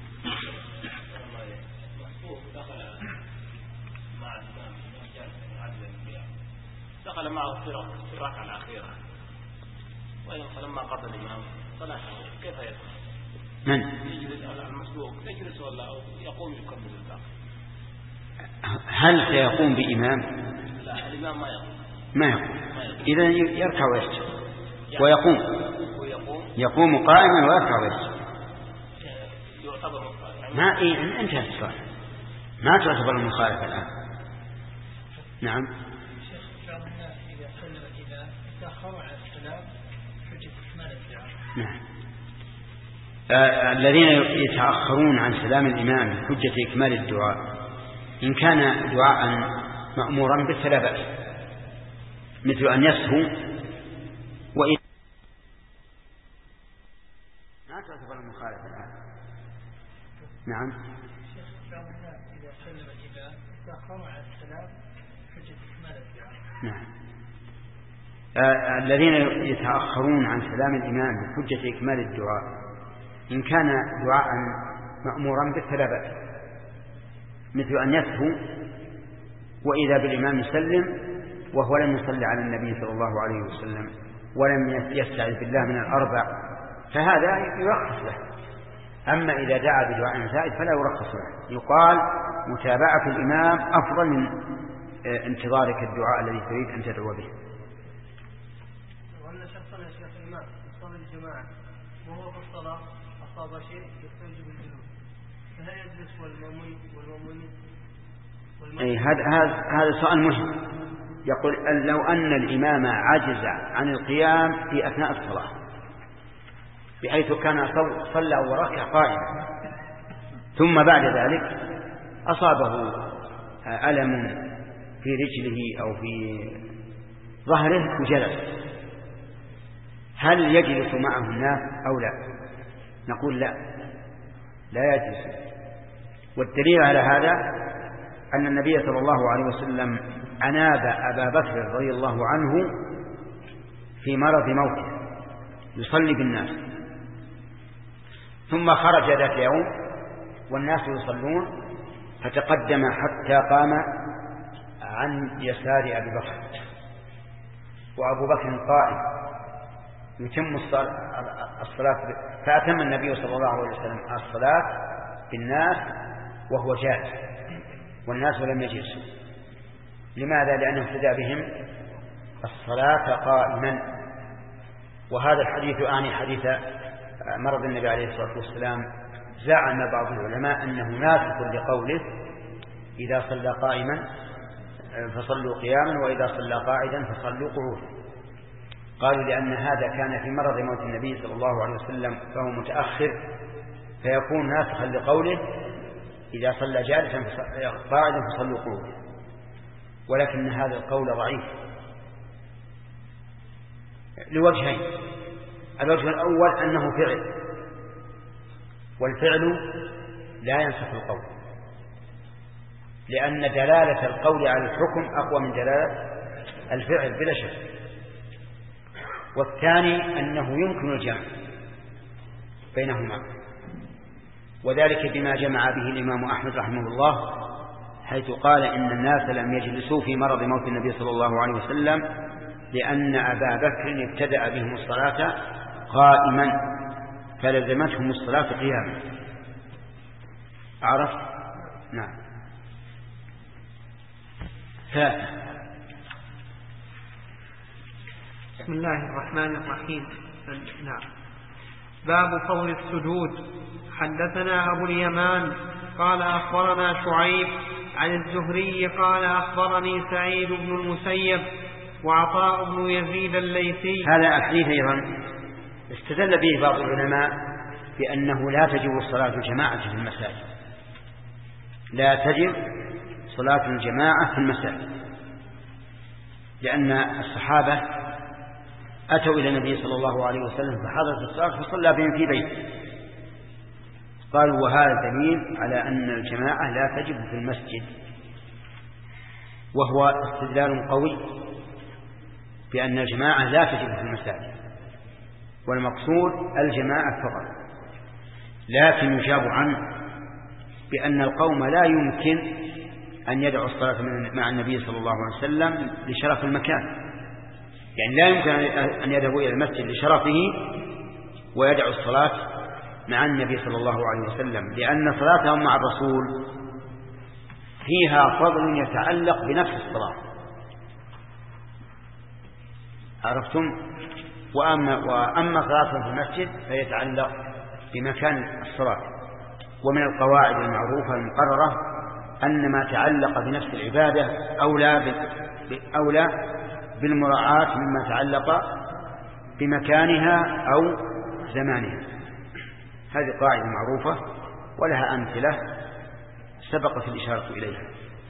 دخل معه في الركعة الأخيرة ولما قضى الإمام صلاته كيف يدخل؟ من؟ يجلس المسبوق يجلس ولا يقوم يكمل الباقي؟ هل سيقوم بإمام؟ لا، الإمام ما يقوم. إذا يركع ويسجد ويقوم. يقوم قائما ويركع ويسجد. يعتبر ما انتهى الصلاة، ما تعتبر المخالفة الآن. نعم. بعض الناس إذا سلم الإمام تأخروا على السلام حجة إكمال الدعاء. نعم. الذين يتأخرون عن سلام الإمام حجة إكمال الدعاء إن كان دعاء مأمورا به فلا بأس، مثل أن يسهو وإن ما تعتبر المخالفة الآن. نعم. بعض الناس إذا سلم الإمام تأخروا على السلام حجة إكمال الدعاء. نعم. الذين يتأخرون عن سلام الإمام حجة إكمال الدعاء إن كان دعاء مأمورا به فلا بأس، مثل أن يسهو وإذا بالإمام يسلم وهو لم يصلي على النبي صلى الله عليه وسلم ولم يستعذ بالله من الأربع، فهذا يرخص له. أما إذا دعا بدعاء زائد فلا يرخص له، يقال متابعة الإمام أفضل من انتظارك الدعاء الذي تريد أن تدعو به. وأن شخصا يا شيخ الإمام يصلي الجماعة وهو في الصلاة أصاب شيء يحتاج بالجلوس، فهل يجلس والمؤمنين هذا سؤال مهم. يقول لو أن الإمام عجز عن القيام في أثناء الصلاة بحيث كان صلى وركع قائما ثم بعد ذلك أصابه ألم في رجله أو في ظهره وجلس، هل يجلس معه الناس أو لا؟ نقول لا يجلس. والدليل على هذا أن النبي صلى الله عليه وسلم أناب أبا بكر رضي الله عنه في مرض موته يصلي بالناس، ثم خرج ذات يوم والناس يصلون فتقدم حتى قام عن يسار أبي بكر وأبو بكر قائم يتم الصلاة، فأتم النبي صلى الله عليه وسلم الصلاة بالناس وهو جالس والناس لم يجلسوا. لماذا؟ لأنه ابتدأ بهم الصلاة قائما. وهذا الحديث حديث مرض النبي عليه الصلاة والسلام. زعم بعض العلماء أنه ناسخ لقوله إذا صلى قائما فصلوا قياما وإذا صلى قاعدا فصلوا قعودا. قالوا لأن هذا كان في مرض موت النبي صلى الله عليه وسلم فهو متأخر فيكون ناسخا لقوله إذا صلى جالسا قاعدا فصلوا قعودا. ولكن هذا القول ضعيف لوجهين. الوجه الأول أنه فعل، والفعل لا ينسخ القول، لأن دلالة القول على الحكم أقوى من دلالة الفعل بلا شك. والثاني أنه يمكن الجمع بينهما، وذلك بما جمع به الإمام أحمد رحمه الله حيث قال إن الناس لم يجلسوا في مرض موت النبي صلى الله عليه وسلم لأن أبا بكر ابتدأ بهم الصلاة قائما فلزمتهم الصلاة قياما. عرفت؟ نعم. بسم الله الرحمن الرحيم. نعم. باب فضل السجود. حدثنا أبو اليمان قال أخبرنا شعيب عن الزهري قال أخبرني سعيد بن المسيب وعطاء بن يزيد الليثي. هذا الحديث أيضا استدل به بعض العلماء بأنه لا تجب صلاة الجماعة في المساجد، لا تجب صلاة الجماعة في المساجد، لأن الصحابة أتوا إلى النبي صلى الله عليه وسلم فحضرت الصلاة فصلى بهم في بيته، قالوا وهذا دليل على أن الجماعة لا تجب في المسجد، وهو استدلال قوي بأن الجماعة لا تجب في المساجد. والمقصود الجماعة فقط. لكن يجاب عنه بأن القوم لا يمكن أن يدعوا الصلاة مع النبي صلى الله عليه وسلم لشرف المكان، يعني لا يمكن أن يذهبوا إلى المسجد لشرفه ويدعوا الصلاة مع النبي صلى الله عليه وسلم، لأن صلاتهم مع الرسول فيها فضل يتعلق بنفس الصلاة. عرفتم؟ وأما صلاتهم في المسجد فيتعلق بمكان الصلاة. ومن القواعد المعروفة المقررة أن ما تعلق بنفس العبادة أولى بالمراعاة مما تعلق بمكانها أو زمانها. هذه قاعدة معروفة ولها أمثلة سبقت الإشارة إليها.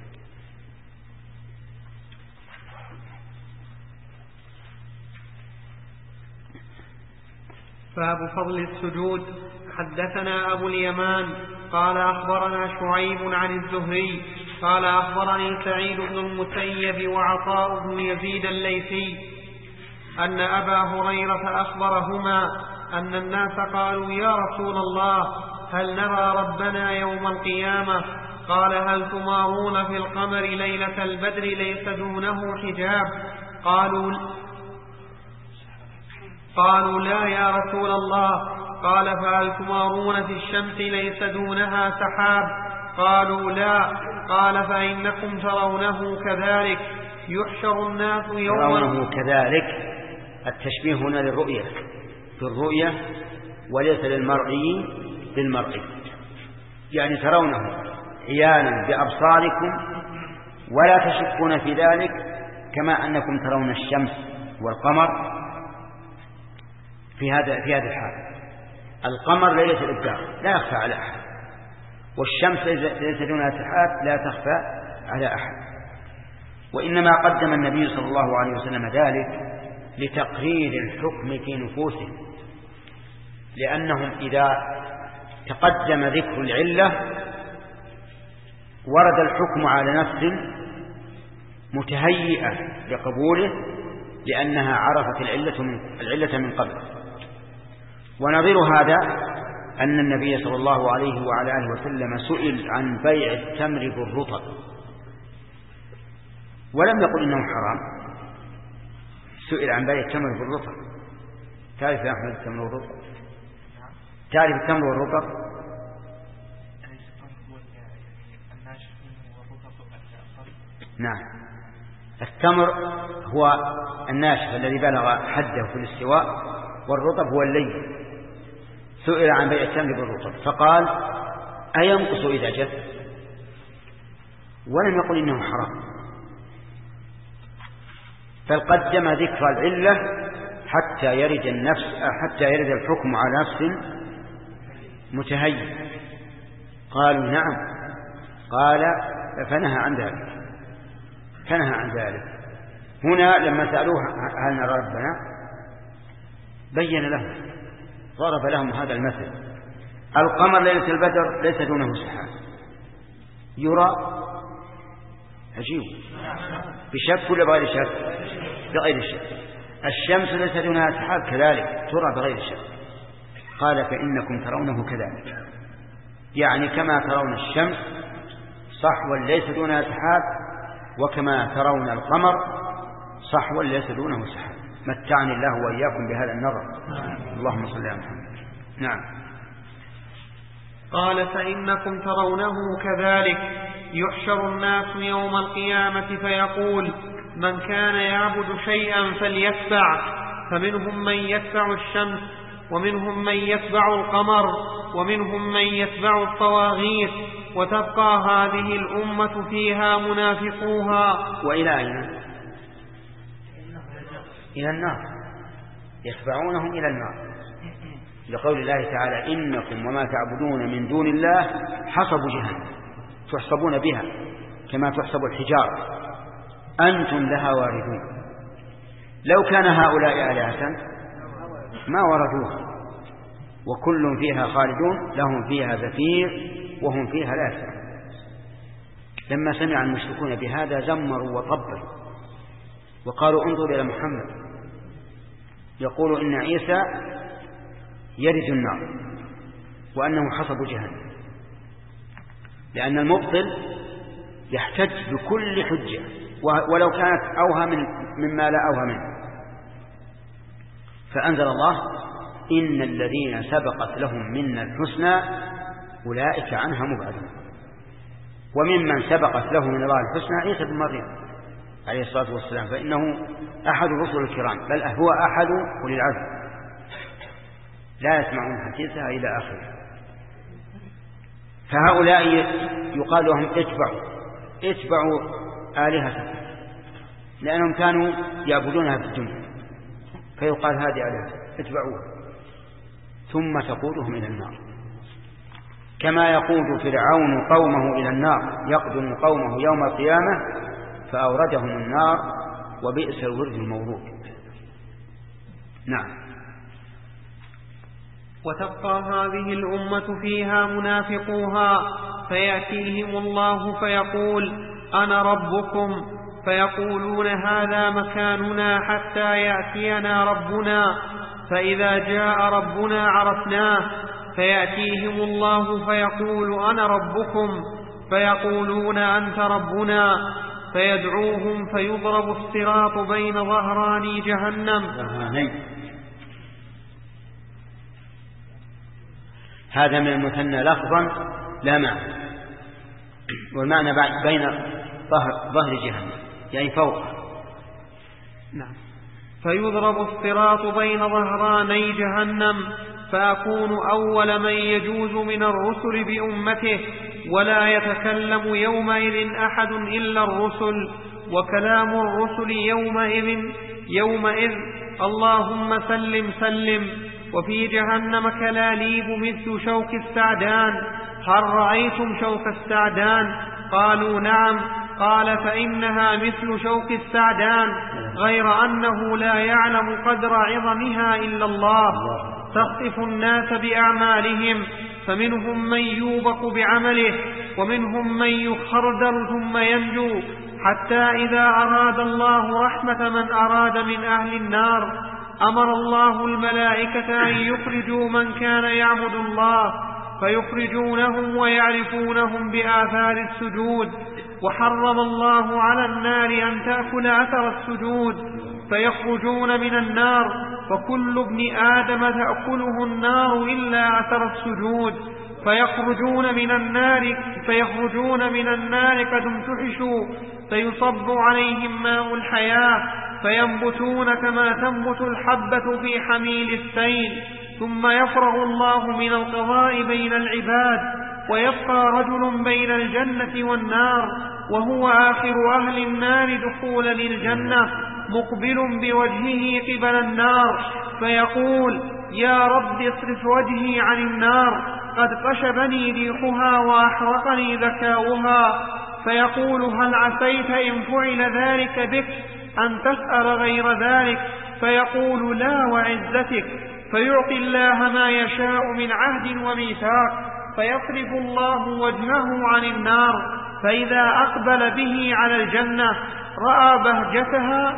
باب فضل السجود. حدثنا أبو اليمان قال أخبرنا شعيب عن الزهري قال أخبرني سعيد بن المسيب وعطاء بن يزيد الليثي أن أبا هريرة أخبرهما أن الناس قالوا يا رسول الله هل نرى ربنا يوم القيامة؟ قال هل تمارون في القمر ليلة البدر ليس دونه حجاب؟ قالوا لا يا رسول الله. قال فهل تمارون في الشمس ليس دونها سحاب؟ قالوا لا. قال فإنكم ترونه كذلك يحشر الناس يوم ترونه كذلك. التشبيه هنا للرؤية، في الرؤية وليس للمرئي بالمرئي، يعني ترونه عيانا بأبصاركم ولا تشكون في ذلك، كما أنكم ترون الشمس والقمر في هذا الحال. القمر ليلة الإبداع لا يخفى على أحد، والشمس ليس دونها سحاب لا تخفى على أحد. وإنما قدم النبي صلى الله عليه وسلم ذلك لتقرير الحكم في نفوسهم، لأنهم إذا تقدم ذكر العلة ورد الحكم على نفس متهيئة لقبوله، لأنها عرفت العلة من قبل. ونظير هذا أن النبي صلى الله عليه وعلى آله وسلم سئل عن بيع التمر بالرطب ولم يقل إنه حرام، سئل عن بيع التمر بالرطب. تعرف يا أحمد التمر والرطب؟ تعرف التمر والرطب؟ نعم، التمر هو الناشف الذي بلغ حده في الاستواء، والرطب هو اللين. سئل عن بيع التمر بالرطب فقال أينقص إذا جف؟ ولم يقل إنه حرام، بل قدم ذكر العلة حتى يرد الحكم على نفس متهيئ. قالوا نعم. قال فنهى عن ذلك. هنا لما سألوه هل نرى ربنا بين لهم، ضرب لهم هذا المثل. القمر ليلة البدر ليس دونه سحاب، يرى عجيب بشك ولا بغير شك؟ بغير شك. الشمس ليس دونها سحاب كذلك ترى بغير شك. قال فإنكم ترونه كذلك، يعني كما ترون الشمس صحوا ليس دونها سحاب، وكما ترون القمر صحوا ليس دونه سحاب. متعني الله وإياكم بهذا النظر. اللهم صل على محمد. نعم. قال فإنكم ترونه كذلك يحشر الناس يوم القيامة فيقول من كان يعبد شيئا فليتبع، فمنهم من يتبع الشمس، ومنهم من يتبع القمر، ومنهم من يتبع الطواغيت، وتبقى هذه الأمة فيها منافقوها. وإلى أين؟ إلى النار، يتبعونهم إلى النار، لقول الله تعالى إنكم وما تعبدون من دون الله حصب جهنم تحصبون بها كما تحصب الحجار أنتم لها واردون. لو كان هؤلاء آلهة ما وردوها، وكل فيها خالدون لهم فيها زفير وهم فيها لا يسمعون. لما سمع المشركون بهذا زمروا وطبلوا وقالوا انظر إلى محمد يقول إن عيسى يرد النار وأنه حصب جهنم، لأن المبطل يحتج بكل حجة ولو كانت أوهى مما لا أوهى منه. فأنزل الله إن الذين سبقت لهم منا الحسنى أولئك عنها مبعدون. وممن سبقت له من الله الحسنى عيسى بن مريم عليه الصلاة والسلام، فإنه أحد الرسل الكرام، بل هو أحد أولي العزم، لا يسمعون حديثها إلى آخره. فهؤلاء يقال لهم اتبعوا آلهتكم، لأنهم كانوا يعبدونها في الدنيا، فيقال هذه آلهة اتبعوها، ثم تقودهم إلى النار، كما يقود فرعون قومه إلى النار يقدم قومه يوم القيامة فأوردهم النار وبئس الورد المورود. نعم. وتبقى هذه الأمة فيها منافقوها، فيأتيهم الله فيقول أنا ربكم، فيقولون هذا مكاننا حتى يأتينا ربنا، فإذا جاء ربنا عرفناه، فيأتيهم الله فيقول أنا ربكم، فيقولون أنت ربنا، فيدعوهم فيضرب الصراط بين ظهراني جهنم. هذا من المثنى لفظا لا معنى، والمعنى بين ظهر جهنم يعني فوق. نعم. فيضرب الصراط بين ظهراني جهنم، فأكون أول من يجوز من الرسل بأمته، ولا يتكلم يومئذ أحد إلا الرسل، وكلام الرسل يومئذ اللهم سلم سلم. وفي جهنم كلاليب مثل شوك السعدان، هل رأيتم شوك السعدان؟ قالوا نعم. قال فإنها مثل شوك السعدان، غير أنه لا يعلم قدر عظمها إلا الله. تخطف الناس بأعمالهم، فمنهم من يوبق بعمله، ومنهم من يخردل ثم ينجو، حتى إذا أراد الله رحمة من أراد من أهل النار أمر الله الملائكة أن يخرجوا من كان يعبد الله، فيخرجونهم ويعرفونهم بآثار السجود. وحرم الله على النار أن تأكل أثر السجود، فيخرجون من النار، فكل ابن آدم تأكله النار إلا أثر السجود، فيخرجون من النار قد امتحشوا، فيصب عليهم ماء الحياة، فينبتون كما تنبت الحبة في حميل السيل، ثم يفرغ الله من القضاء بين العباد، ويبقى رجل بين الجنة والنار وهو آخر أهل النار دخولا للجنة، مقبل بوجهه قبل النار، فيقول يا رب اصرف وجهي عن النار، قد قشبني ريحها وأحرقني ذكاؤها. فيقول هل عسيت إن فعل ذلك بك أن تسأل غير ذلك؟ فيقول لا وعزتك. فيعطي الله ما يشاء من عهد وميثاق، فيصرف الله وجهه عن النار، فإذا أقبل به على الجنة رأى بهجتها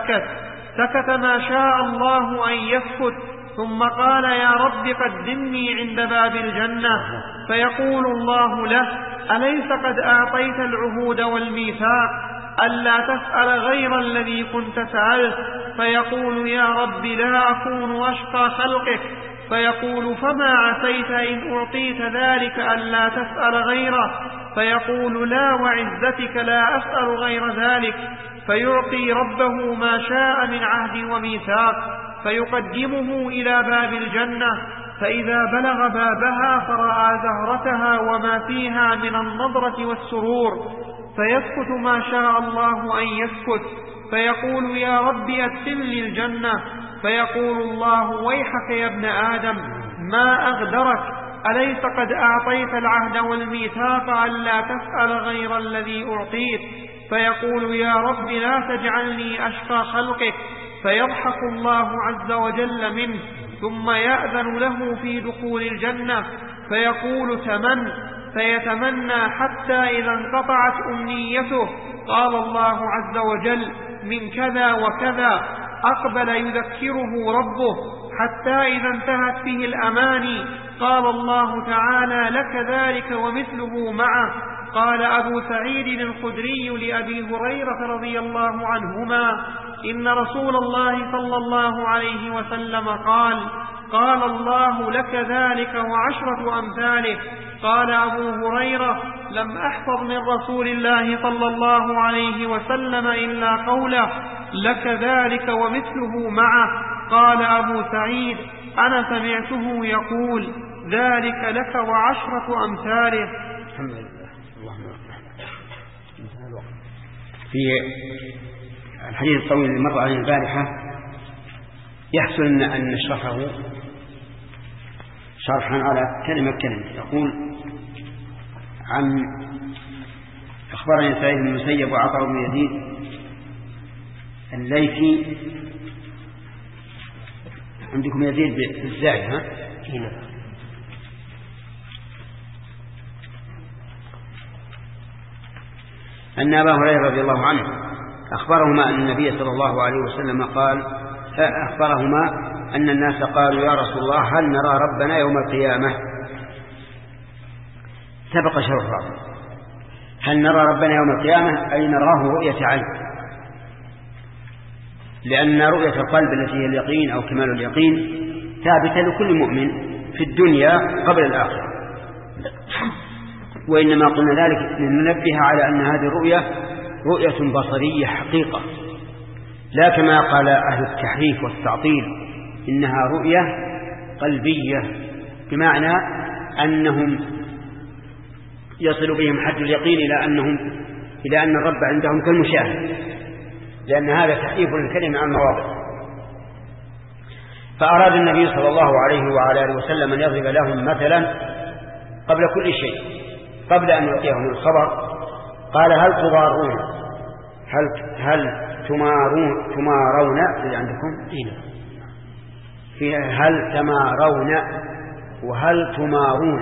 سكت ما شاء الله أن يسكت، ثم قال يا رب قدمني عند باب الجنة، فيقول الله له أليس قد أعطيت العهود والميثاق ألا تسأل غير الذي كنت سألت؟ فيقول يا رب لا أكون أشقى خلقك. فيقول فما عسيت إن أعطيت ذلك ألا تسأل غيره؟ فيقول لا وعزتك لا أسأل غير ذلك. فيعطي ربه ما شاء من عهد وميثاق، فيقدمه إلى باب الجنة، فإذا بلغ بابها فرأى زهرتها وما فيها من النضرة والسرور، فيسكت ما شاء الله أن يسكت، فيقول يا رب أدخلني الجنة. فيقول الله ويحك يا ابن آدم ما أغدرك، أليس قد أعطيت العهد والميثاق ألا تسأل غير الذي أعطيت؟ فيقول يا رب لا تجعلني أشقى خلقك. فيضحك الله عز وجل منه، ثم يأذن له في دخول الجنة، فيقول تمن، فيتمنى حتى إذا انقطعت أمنيته قال الله عز وجل من كذا وكذا، أقبل يذكره ربه حتى إذا انتهت به الأماني قال الله تعالى: لك ذلك ومثله معه. قال أبو سعيد الخدري لأبي هريرة رضي الله عنهما: إن رسول الله صلى الله عليه وسلم قال الله: لك ذلك وعشرة أمثاله. قال أبو هريرة: لم أحفظ من رسول الله صلى الله عليه وسلم إلا قوله: لك ذلك ومثله معه. قال أبو سعيد: أنا سمعته يقول: ذلك لك وعشرة أمثاله. الحمد لله. في الحديث الطويل اللي مر عليه البارحة يحسن أن نشرحه شرحا على كلمة. يقول: عن أخبرني سعيد بن المسيب وعطاء بن يزيد الليثي. عندكم يزيد بالزاي ها؟ هنا. أن أبا هريرة رضي الله عنه أخبرهما أن النبي صلى الله عليه وسلم أخبرهما أن الناس قالوا: يا رسول الله، هل نرى ربنا يوم القيامة؟ سبق شرحه. هل نرى ربنا يوم القيامة أي نراه رؤية عين، لأن رؤية القلب التي هي اليقين أو كمال اليقين ثابتة لكل مؤمن في الدنيا قبل الآخرة. وإنما قلنا ذلك لننبه على أن هذه الرؤية رؤية بصرية حقيقة، لا كما قال أهل التحريف والتعطيل إنها رؤية قلبية، بمعنى أنهم يصل بهم حد اليقين إلى أن الرب عندهم كالمشاهد، لأن هذا تحريف للكلمة عن مواضع. فأراد النبي صلى الله عليه وعلى آله وسلم أن يضرب لهم مثلا قبل كل شيء، قبل أن يعطيهم الخبر. قال: هل تضارون، هل تمارون اللي عندكم فيها هل تمارون وهل تمارون.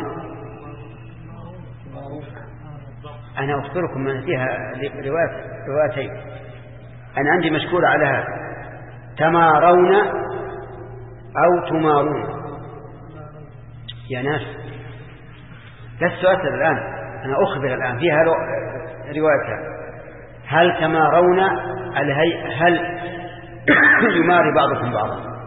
أنا أخبركم من فيها روايتين، أنا عندي مشكورة على هذا: تمارون أو تمارون. يا ناس لا السؤال الآن، أنا أخبر الآن فيها روايتها: هل تمارون، هل يماري بعضكم بعضا،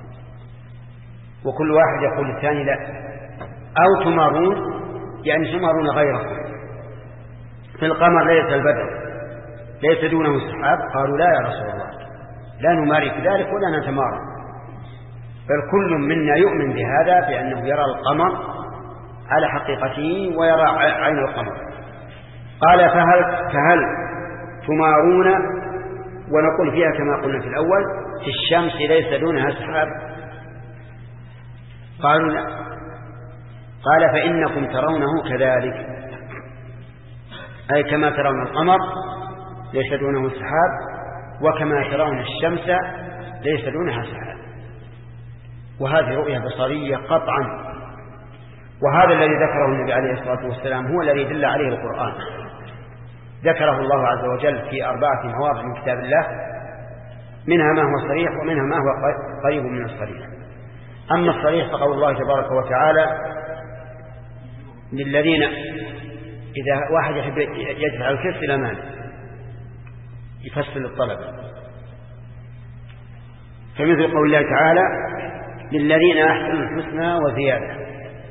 وكل واحد يقول الثاني لا، أو تمارون يعني تمارون غيركم. في القمر ليس البدر ليس دونه سحاب. قالوا: لا يا رسول الله، لا نماري في ذلك ولا نتمارى، بل كل منا يؤمن بهذا، بأنه يرى القمر على حقيقته ويرى عين القمر. قال: فهل تمارون، ونقول فيها كما قلنا في الأول: في الشمس ليس دونها سحاب. قالوا: لا. قال: فإنكم ترونه كذلك، أي كما ترون القمر ليس دونه سحاب، وكما ترون الشمس ليس دونها سحاب. وهذه رؤية بصرية قطعا، وهذا الذي ذكره النبي عليه الصلاة والسلام هو الذي دل عليه القرآن. ذكره الله عز وجل في 4 مواضع من كتاب الله، منها ما هو صريح ومنها ما هو قريب من الصريح. أما الصريح فقول الله تبارك وتعالى للذين إذا واحد يحب يدفع الكف إلى مال يفصل الطلب، فمثل قول الله تعالى: للذين أحسنوا الحسنى وزيادة.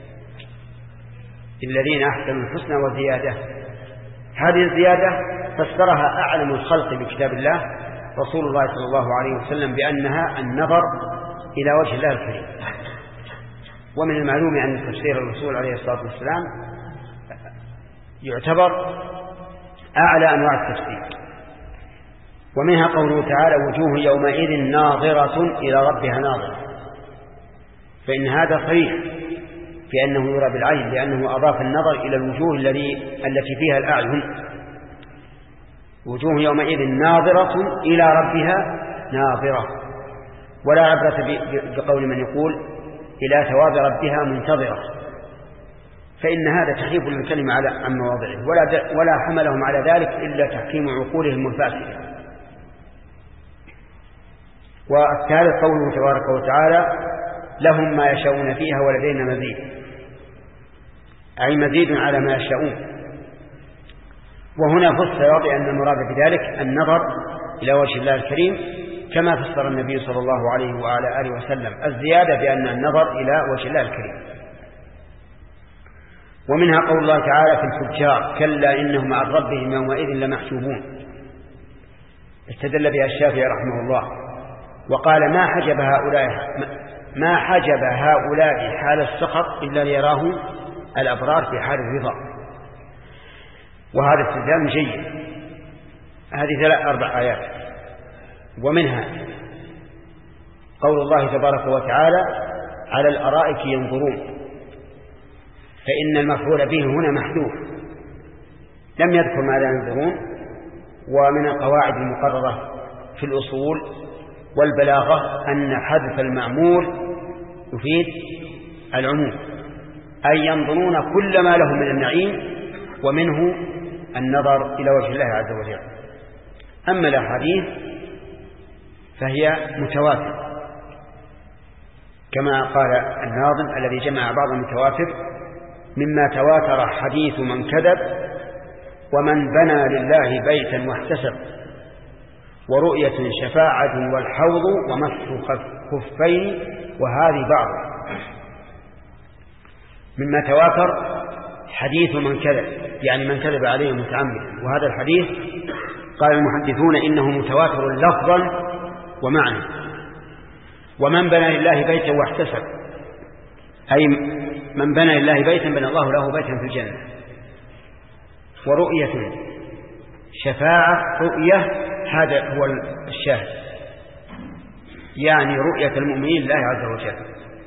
للذين أحسنوا الحسنى وزيادة، هذه الزيادة فسرها أعلم الخلق بكتاب الله رسول الله صلى الله عليه وسلم بأنها النظر إلى وجه الله الكريم. ومن المعلوم أن تفسير الرسول عليه الصلاة والسلام يعتبر أعلى أنواع التفسير. ومنها قوله تعالى: وجوه يومئذ ناظرة إلى ربها ناظرة، فإن هذا صريح في أنه يرى بالعين، لأنه أضاف النظر إلى الوجوه التي فيها الأعين. وجوه يومئذ ناظرة إلى ربها ناظرة، ولا عبرة بقول من يقول إلى ثواب ربها منتظرة، فإن هذا تحريف للكلمة عن مواضعه، ولا حملهم على ذلك إلا تحكيم عقولهم الفاسدة. والثالث قوله تبارك وتعالى لهم ما يشاءون فيها ولدينا مزيد، أي مزيد على ما يشاءون. وهنا فسر بأن المراد بذلك النظر إلى وجه الله الكريم كما فسر النبي صلى الله عليه وعلى آله وسلم الزيادة بأن النظر إلى وجه الله الكريم. ومنها قول الله تعالى في الفجار كلا إنهم عن ربهم يومئذ لمحجوبون، استدل بها الشافعي رحمه الله وقال ما حجب هؤلاء حال السخط إلا ليراه الأبرار في حال الرضا. وهذا استدلال جيد. هذه 4 آيات. ومنها قول الله تبارك وتعالى على الأرائك ينظرون، فإن المفعول به هنا محذوف، لم يذكر ماذا ينظرون. ومن القواعد المقررة في الأصول والبلاغة أن حذف المعمول يفيد العموم، أي ينظرون كل ما له من النعيم ومنه النظر إلى وجه الله عز وجل. أما الأحاديث فهي متواترة كما قال الناظم الذي جمع بعض المتواتر: مما تواتر حديث من كذب ومن بنى لله بيتا واحتسب، ورؤية شفاعة والحوض ومسح خفين وهذه بعض. مما تواتر حديث من كذب، يعني من كذب عليه متعمدا، وهذا الحديث قال المحدثون إنه متواتر لفظا ومعنى. ومن بنى لله بيتا واحتسب، أي من بنى لله بيتا بنى الله له بيتا في الجنة. ورؤية شفاعة، رؤية هذا هو الشاهد، يعني رؤية المؤمنين لله عز وجل.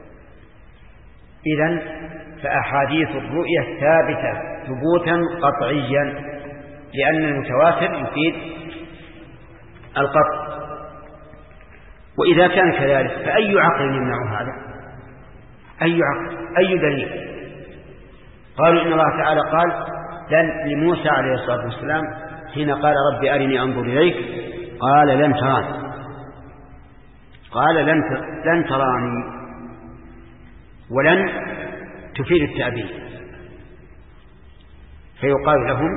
إذن فأحاديث الرؤية ثابتة ثبوتا قطعيا، لأن المتواتر يفيد القطع. وإذا كان كذلك فأي عقل يمنع هذا؟ أي عقل؟ أي دليل؟ قالوا إن الله تعالى قال لموسى عليه الصلاة والسلام حين قال ربي أرني أنظر إليك قال لن تراني، قال لن تراني، ولن تفيد التأبيد. فيقال لهم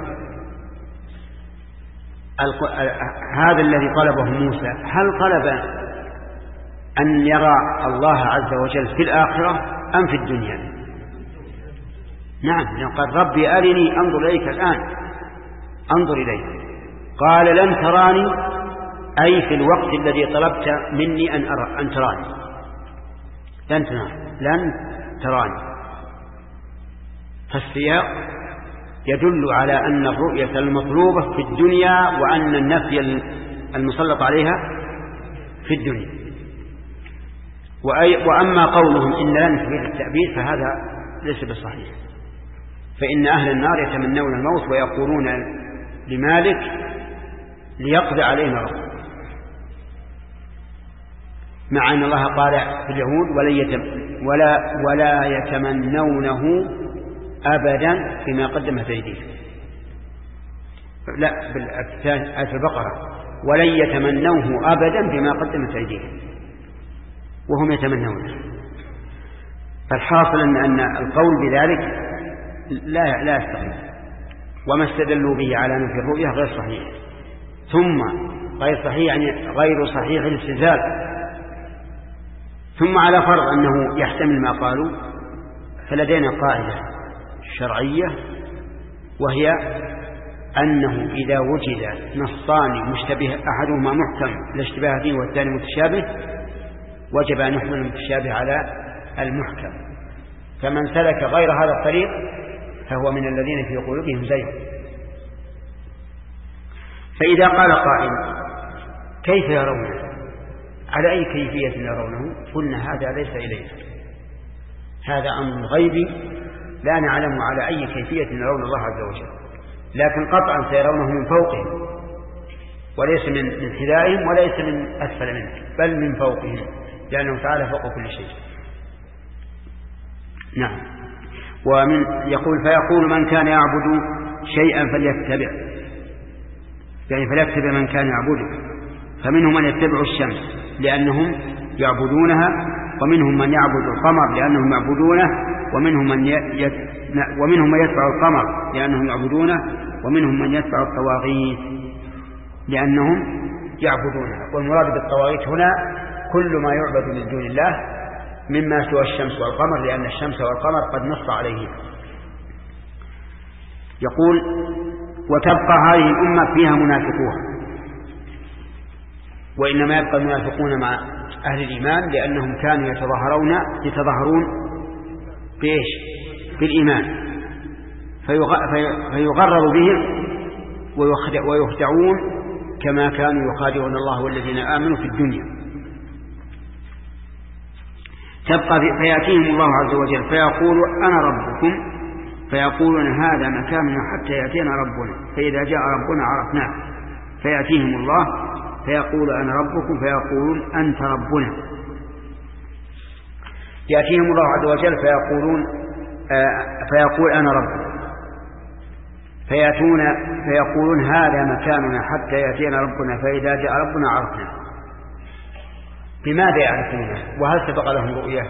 هذا الذي طلبه موسى هل طلب أن يرى الله عز وجل في الآخرة أم في الدنيا؟ نعم، قال ربي أرني أنظر إليك الآن، أنظر إليك. قال لن تراني، أي في الوقت الذي طلبت مني أن تراني، لن تراني. فالسياق يدل على أن الرؤية المطلوبة في الدنيا وأن النفي المسلط عليها في الدنيا. وأما قولهم إن لن تفيد التأبيد فهذا ليس بصحيح، فإن أهل النار يتمنون الموت ويقولون لمالك ليقضي علينا ربك، مع أن الله قال في اليهود ولا يتمنونه أبدا بما قدمت أيديهم. لا، بالآية البقرة ولن يتمنوه أبدا بما قدمت أيديهم وهم يتمنونه. فالحاصل أن القول بذلك لا يستقيم، وما استدلوا به على نفي الرؤية غير صحيح. ثم غير صحيح يعني غير صحيح الاستدلال. ثم على فرض أنه يحتمل ما قالوا، فلدينا قاعدة شرعية وهي أنه إذا وجد نصان مشتبه أحدهما محكم الاشتباه فيه والثاني متشابه وجب أن يحمل المتشابه على المحكم. فمن سلك غير هذا الطريق فهو من الذين في قلوبهم زيغ. فإذا قال قائل كيف يرونه؟ على أي كيفية يرونه؟ قلنا هذا ليس إليه، هذا أمر غيبي لا نعلم على أي كيفية يرون الله عز وجل، لكن قطعا سيرونه من فوقهم، وليس من حذائهم وليس من أسفل منه، بل من فوقهم، لأنه تعالى فوق كل شيء. نعم. يقول فيقول من كان يعبد شيئا فليتبع، يعني فليتبع من كان يعبده، فمنهم من يتبع الشمس لأنهم يعبدونها، ومنهم من يعبد القمر لأنهم يعبدونه، ومنهم من يتبع القمر لأنهم يعبدونه، ومنهم من يتبع الطواغيت لأنهم يعبدونها. والمراد بالطواغيت هنا كل ما يعبد من دون الله مما سوى الشمس والقمر، لأن الشمس والقمر قد نص عليه. يقول: وتبقى هذه الأمة فيها منافقوها، وإنما يبقى المنافقون مع أهل الإيمان لأنهم كانوا يتظاهرون بإيش؟ بالإيمان، فيغرر بهم ويخدعون كما كانوا يخادعون الله والذين آمنوا في الدنيا. تبقى فيأتيهم الله عز وجل فيقول: أنا ربكم، فيقولون: هذا مكاننا حتى يأتينا ربنا، فإذا جاء ربنا عرفناه. فيأتيهم الله فيقول: أنا ربكم، فيقولون: أنت ربنا. يأتيهم الله عز وجل فيقول: أنا ربكم، فيقولون: هذا مكاننا حتى يأتينا ربنا، فإذا جاء ربنا عرفناه. بماذا يعرفونه؟ وهل سبق لهم رؤية؟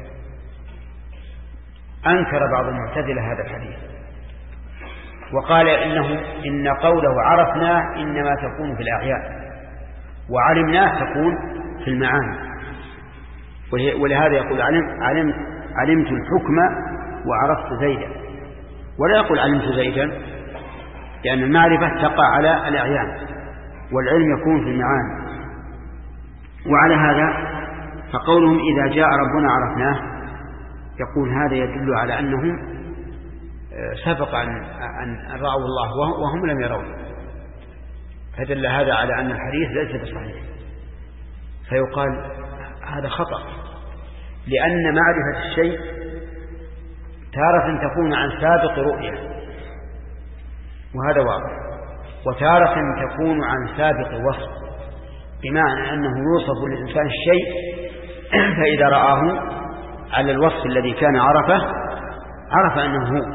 أنكر بعض المعتزلة هذا الحديث وقال إن قوله عرفناه إنما تكون في الأعيان، وعلمناه تكون في المعاني. ولهذا يقول: علمت الحكم وعرفت زيدا، ولا يقول علمت زيدا، لأن المعرفة تقع على الأعيان والعلم يكون في المعاني. وعلى هذا فقولهم إذا جاء ربنا عرفناه يقول هذا يدل على أنهم سبق أن رأوا الله وهم لم يروا، فدل هذا على أن الحديث ليس بصحيح. فيقال هذا خطأ، لأن معرفة الشيء تارة تكون عن سابق رؤية وهذا واضح، وتارة تكون عن سابق وصف، بمعنى أنه يوصف للإنسان الشيء فإذا رآه على الوصف الذي كان عرف أنه هو.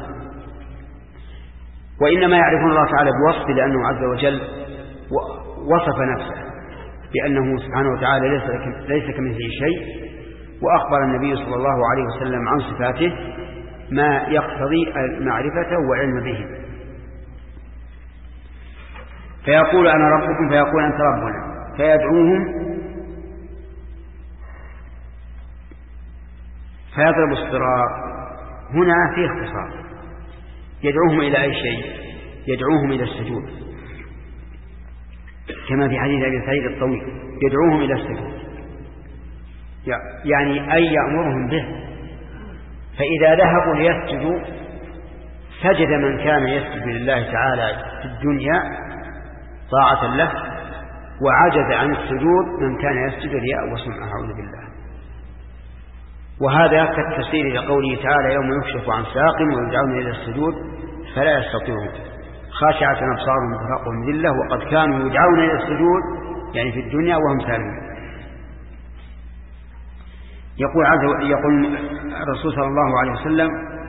وإنما يعرفون الله تعالى بوصف لأنه عز وجل وصف نفسه بأنه سبحانه وتعالى ليس كمثله شيء، وأخبر النبي صلى الله عليه وسلم عن صفاته ما يقتضي معرفته وعلم به. فيقول: أنا ربكم، فيقول: أنت ربنا، فيدعوهم فيضرب الصراط. هنا فيه اختصار، يدعوهم إلى أي شيء؟ يدعوهم إلى السجود، كما في حديث أبي سعيد الطويل: يدعوهم إلى السجود، يعني أي يأمرهم به. فإذا ذهبوا ليسجدوا سجد من كان يسجد لله تعالى في الدنيا طاعة له، وعجز عن السجود من كان يسجد رياء وسمعة، أعوذ بالله. وهذا كالتفسير لقوله تعالى: يوم يكشف عن ساق ويدعون إلى السجود فلا يستطيعون، خاشعة أبصارهم ترهقهم ذلة وقد كانوا يدعون إلى السجود، يعني في الدنيا وهم سالمون. يقول الرسول صلى الله عليه وسلم: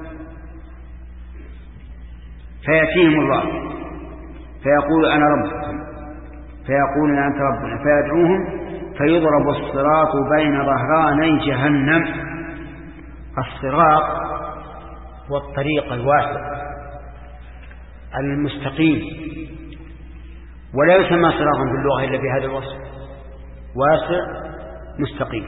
فيأتيهم الله فيقول: أنا ربكم، فيقولون: أنت ربنا، فيدعوهم فيضرب الصراط بين ظهراني جهنم. الصراط هو الطريق الواسع المستقيم، ولا يسمى صراطا في اللغة إلا بهذا الوصف: واسع مستقيم،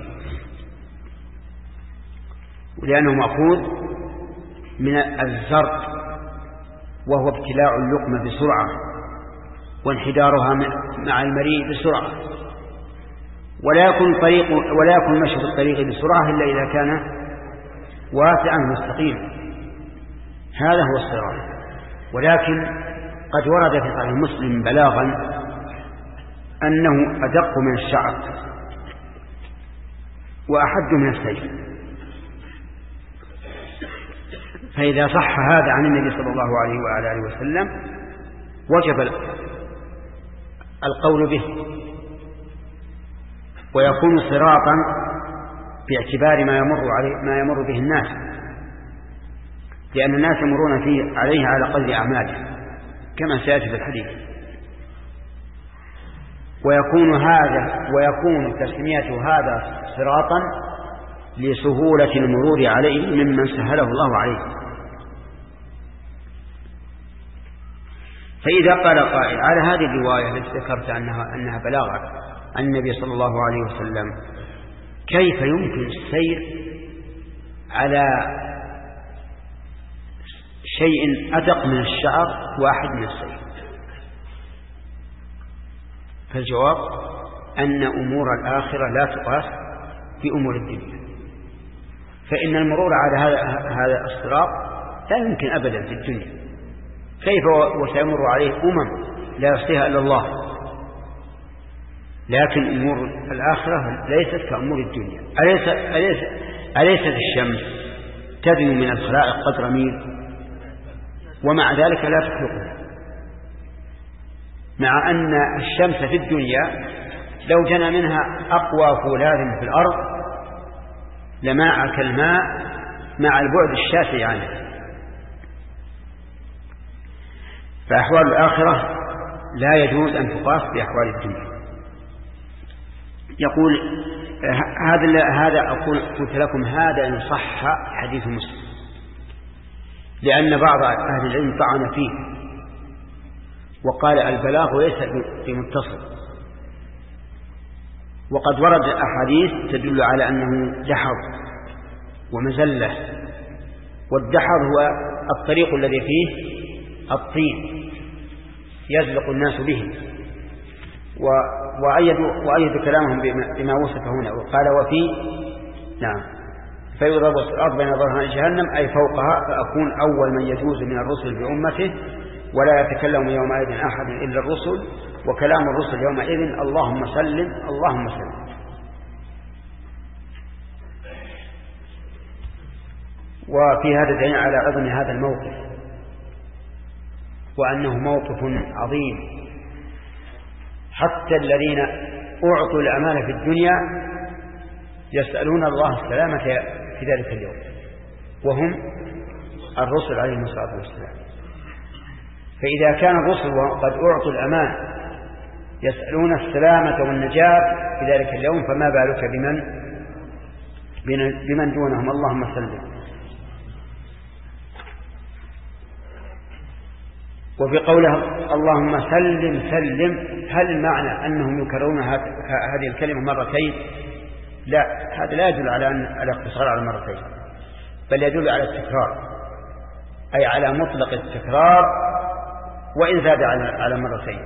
لأنه مأخوذ من الزرق، وهو ابتلاع اللقمة بسرعة وانحدارها مع المريء بسرعة، ولا يكون مشي في الطريق بسرعة إلا إذا كان واسعا مستقيم. هذا هو الصراط. ولكن قد ورد في صحيح مسلم بلاغا أنه أدق من الشعر وأحد من السيف. فإذا صح هذا عن النبي صلى الله عليه وعلى آله وسلم وجب القول به، ويكون صراطا باعتبار ما يمر به الناس، لأن الناس يمرون فيه عليه على قدر أعماله كما سيأتي في الحديث. ويكون تسمية هذا صراطا لسهولة المرور عليه ممن سهله الله عليه. فإذا قال قائل على هذه الرواية التي ذكرت أنها بلاغة عن النبي صلى الله عليه وسلم، كيف يمكن السير على شيء أدق من الشعر واحد من السير؟ فالجواب أن أمور الآخرة لا تقاس بأمور الدنيا، فإن المرور على هذا الصراط لا يمكن أبدا في الدنيا، كيف وسيمر عليه لا يحصيها إلا الله. لكن أمور الآخرة ليست كأمور الدنيا. أليست الشمس تدنو من الخلائق قدر ميل ومع ذلك لا تخلقها، مع أن الشمس في الدنيا لو جنى منها أقوى فولاذ في الأرض لماء كالماء مع البعد الشاسع عنه. فأحوال الآخرة لا يجوز أن تقاس بأحوال الدنيا. يقول هذا أقول قلت لكم هذا إن صح حديث مسلم، لأن بعض أهل العلم طعن فيه وقال البلاغ ليس بمتصل، وقد ورد أحاديث تدل على أنه دحر ومزلة، والدحر هو الطريق الذي فيه الطين يزلق الناس به، وأيد كلامهم بما وصف هنا وقال فيضرب الصراط بين ظهران جهنم أي فوقها، فأكون أول من يجوز من الرسل بأمته ولا يتكلم يومئذ أحد إلا الرسل، وكلام الرسل يومئذ اللهم سلم اللهم سلم. وفي هذا دليل على عظم هذا الموقف وأنه موقف عظيم، حتى الذين أعطوا الأمانة في الدنيا يسألون الله السلامة في ذلك اليوم، وهم الرسل عليهم الصلاة والسلام. فإذا كان الرسل قد أعطوا الأمانة يسألون السلامة والنجاة في ذلك اليوم، فما بالك بمن دونهم؟ اللهم سلم. وفي قوله اللهم سلم سلم، هل المعنى أنهم يكررون هذه الكلمة مرتين؟ لا، هذا لا يدل على الاقتصار على مرتين، بل يدل على التكرار، أي على مطلق التكرار وإن زاد على مرتين.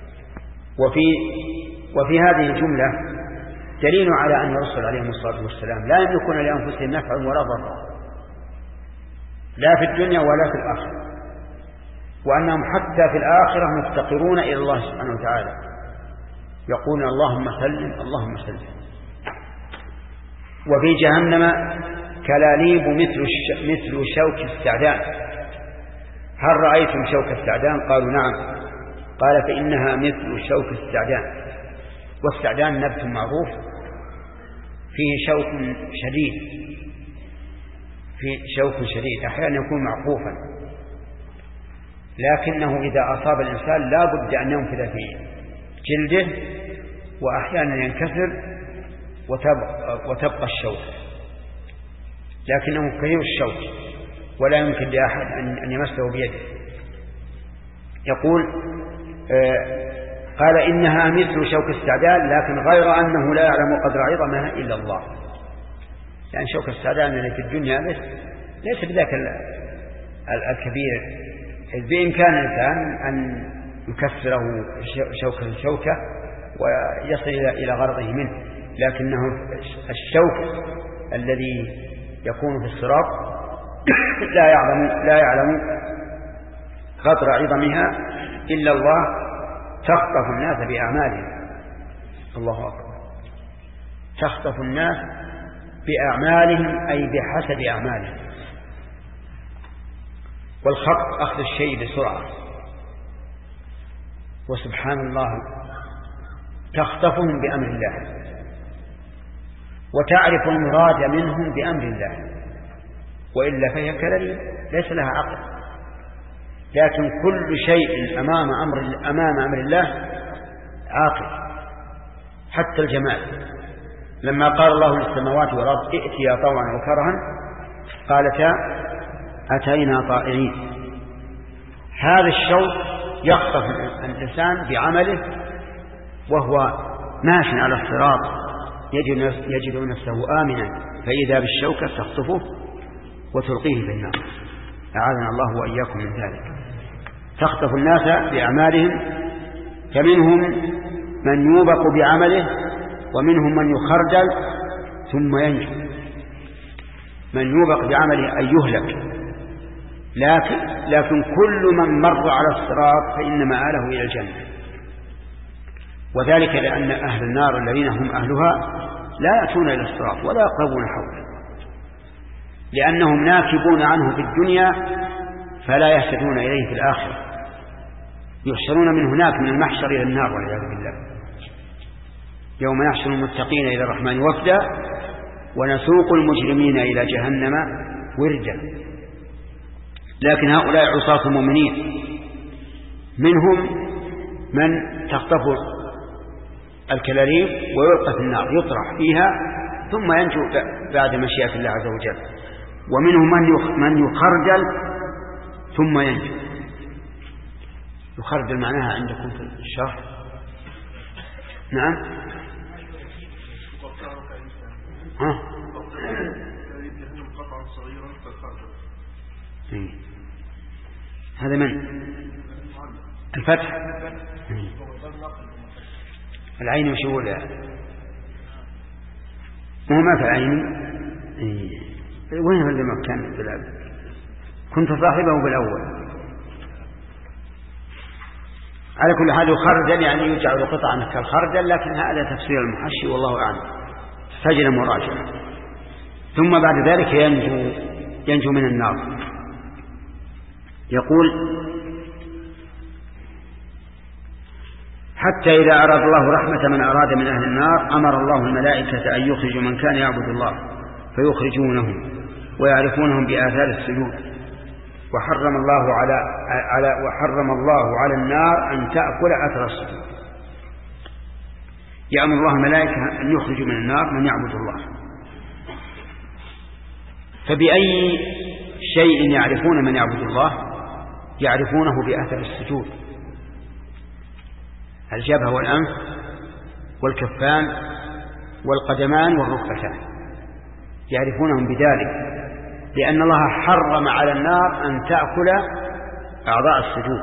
وفي هذه الجملة دليل على أن الرسل عليهم الصلاة والسلام لا يملكون لأنفسهم نفعا ولا ضرا، لا في الدنيا ولا في الآخرة، وأنهم حتى في الآخرة مفتقرون إلى الله سبحانه وتعالى، يقولون اللهم سلم اللهم سلم. وفي جهنم كلاليب مثل شوك السعدان. هل رأيتم شوك السعدان؟ قالوا نعم. قال فإنها مثل شوك السعدان. والسعدان نبت معروف فيه شوك شديد، أحيانا يكون معقوفا، لكنه إذا أصاب الإنسان لا بد أن ينفذ في جلده، وأحيانا ينكسر وتبقى الشوك، لكنه كثير الشوك ولا يمكن لأحد أن يمسه بيده. يقول قال إنها مثل شوك السعدان، لكن غير أنه لا يعلم قدر عظمها إلا الله. يعني شوك السعدان الذي في الدنيا ليس بذاك الكبير، بإمكان الإنسان أن يكسره شوكة ويصل إلى غرضه منه، لكنه الشوك الذي يكون في الصراط لا يعلم قدر عظمها إلا الله، تخطف الناس بأعمالهم. الله أكبر. تخطف الناس بأعمالهم أي بحسب أعمالهم. والخطف أخذ الشيء بسرعة، وسبحان الله تخطفهم بأمر الله، وتعرف المراد منهم بأمر الله، وإلا فهي كلاليب ليس لها عقل. لكن كل شيء أمام أمر الله عاقل، حتى الجمال. لما قال الله للسماوات والأرض ائتيا طوعا وكرها قالتا أتينا طائعين. هذا الشوق يخطف الإنسان بعمله وهو ماشٍ على الصراط يجد نفسه آمنا، فإذا بالشوكة تخطفه وتلقيه في النار. أعاذنا الله وإياكم من ذلك. تخطف الناس بأعمالهم، فمنهم من يوبق بعمله ومنهم من يخردل ثم ينجو. من يوبق بعمله أن يهلك، لكن كل من مر على الصراط فإن مآله إلى الجنة. وذلك لأن أهل النار الذين هم أهلها لا يأتون إلى الصراط ولا يقربون حوله، لأنهم ناكبون عنه في الدنيا فلا يهتدون إليه في الآخرة. يحشرون من هناك من المحشر إلى النار والعياذ بالله. يوم نحشر المتقين إلى الرحمن وفدا ونسوق المجرمين إلى جهنم وردا. لكن هؤلاء عصاة المؤمنين منهم من تخطف الكلاليب ويلقى في النار يطرح فيها ثم ينجو بعد مشيئة الله عز وجل، ومنهم من يخردل ثم ينجو. يخردل معناها عندكم في الشرح؟ نعم. هذا من الفتح العين مشغولة، وهو ما في العين. وين هو اللي ما كان بالأول؟ كنت صاحبه بالأول. على كل حال يخردل يعني يجعل قطعا كالخردل، لكن هذا تفسير المحشي والله أعلم، سجل مراجعة. ثم بعد ذلك ينجو من النار. يقول حتى إذا أراد الله رحمة من أراد من أهل النار أمر الله الملائكة أن يخرجوا من كان يعبد الله فيخرجونهم ويعرفونهم بآثار السجود. وحرم الله على النار أن تأكل أثر السجود. يأمر الله الملائكة أن يخرجوا من النار من يعبد الله. فبأي شيء يعرفون من يعبد الله؟ يعرفونه بأثر السجود: الجبهة والأنف والكفان والقدمان والركبتان، يعرفونهم بذلك، لأن الله حرم على النار أن تأكل أعضاء السجود.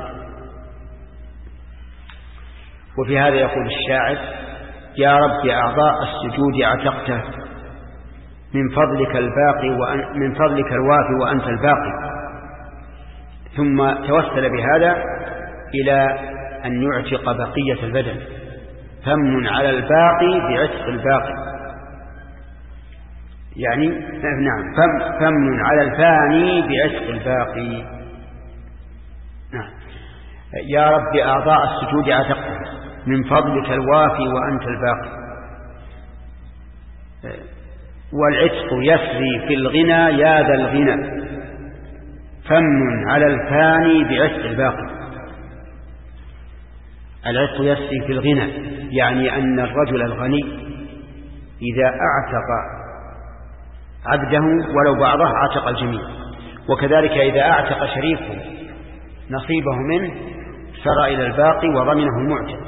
وفي هذا يقول الشاعر: يا رب أعضاء السجود عتقته من فضلك الوافي وأنت الباقي. ثم توسل بهذا إلى أن يعتق بقية البدن، فمن على الباقي بعتق الباقي، يعني نعم فمن على الفاني بعتق الباقي. نعم. يا رب أعضاء السجود عتقته من فضلك الوافي وأنت الباقي. والعتق يسري في الغنى يا ذا الغنى، فمن على الفاني بعتق الباقي. العتق يسري في الغنى يعني أن الرجل الغني إذا أعتق عبده ولو بعضه عتق الجميع، وكذلك إذا أعتق شريكه نصيبه منه سر إلى الباقي وضمنه المعتق.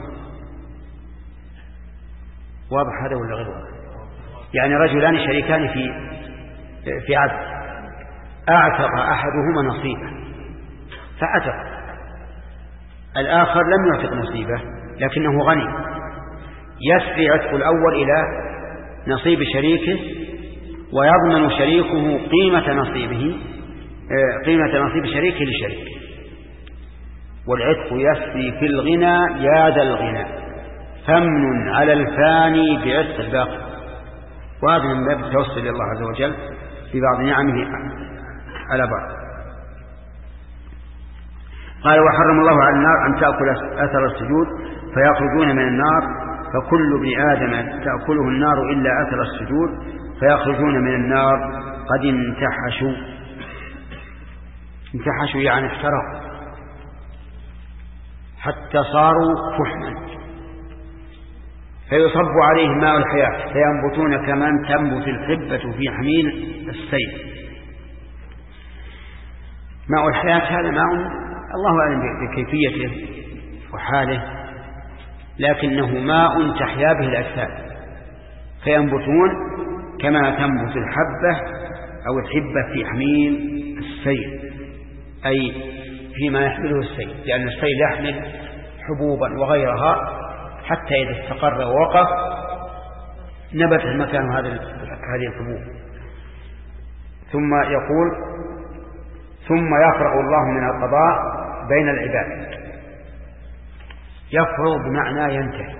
واضح هذا ولا غير واضح؟ يعني رجلان شريكان في عبد، أعتق أحدهما نصيبه فعتق، الآخر لم يعتق نصيبه لكنه غني، يسري عتق الأول إلى نصيب شريكه ويضمن شريكه قيمة نصيب شريكه لشريكه. والعتق يسري في الغنى يا ذا الغنى، فمن على الفاني بعتق الباقي. وهذا من باب التوسل إلى الله عز وجل ببعض نعمه على بعض. قال: وحرم الله على النار أن تأكل أثر السجود فيخرجون من النار، فكل ابن آدم تأكله النار إلا أثر السجود فيخرجون من النار قد انتحشوا. انتحشوا يعني احترقوا حتى صاروا فحما. فيصب عليه ماء الحياة فينبتون كما تنبت الحبة في حميل السيل. ماء الحياة هذا ماء الله أعلم بكيفيته وحاله، لكنه ماء تحيا به الأجساد، فينبتون كما تنبت الحبة أو الحبة في حميل السيل، أي فيما يحمله السيل، لأن السيل يحمل حبوبا وغيرها حتى إذا استقر ووقف نبت المكان هذه الحبوب. ثم يقول ثم يفرغ الله من القضاء بين العباد. يفرغ بمعنى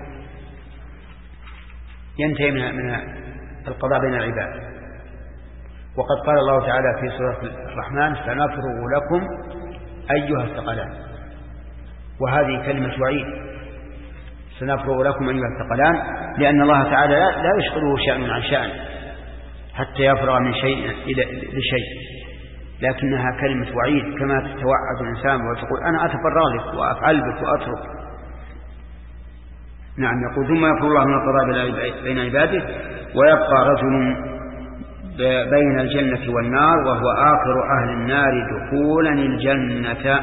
ينتهي من القضاء بين العباد. وقد قال الله تعالى في سورة الرحمن سنفرغ لكم أيها الثقلان، وهذه كلمة وعيد، سنفرغ لكم أيها الثقلان، لأن الله تعالى لا يشغله شأن عن شأن حتى يفرغ من شيء لشيء، لكنها كلمة وعيد كما تتوعد الإنسان وتقول أنا أتفرغ لك وأفعل بك وأترك. نعم، يقول ثم يفرغ الله من القضاء بين عباده ويبقى رجل بين الجنة والنار وهو آخر أهل النار دخولا الجنة،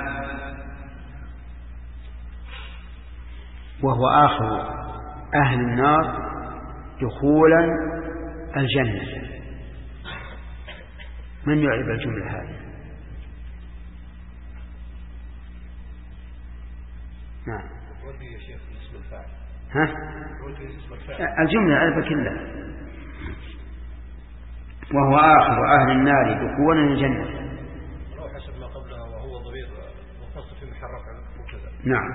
وهو آخر أهل النار دخولا الجنة. من يعرف الجملة هذه؟ نعم. ودي يا شيخ اسم الفاعل. ها؟ الجملة عرفة كلها. وهو آخر أهل النار دخولا الجنة. لو حسب ما قبلها وهو ضمير متصل في محل رفع مبتدأ. نعم.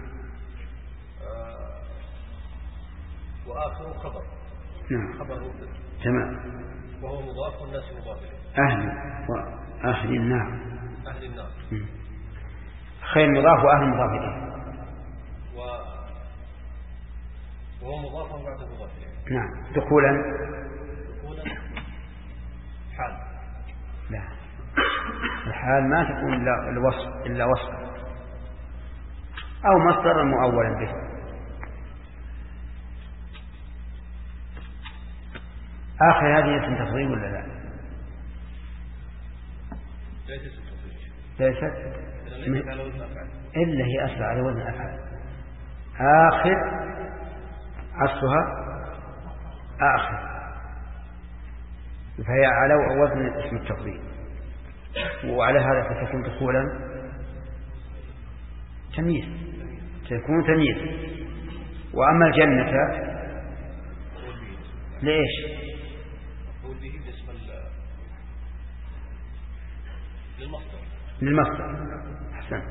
وآخر خبر. نعم. خبر مبتدأ. تمام. وهو مضاف والناس مضاف إليه. أهل النار. أهل النار. خير مضاف وأهل مضاف إليه. وهو مضاف بعد مضاف إليه. نعم. دخولا حال. لا، الحال ما تكون إلا وصف أو مصدر مؤولا به. آخر هذه اسم تفضيل ولا لا؟ ليست إلا هي أصل على وزن أفعال. آخر أصلها آخر، فهي على وزن اسم التفضيل، وعلى هذا فتكون دخولا تمييز، تكون تمييز. وأما الجنة ليش؟ للمصدر. أحسن.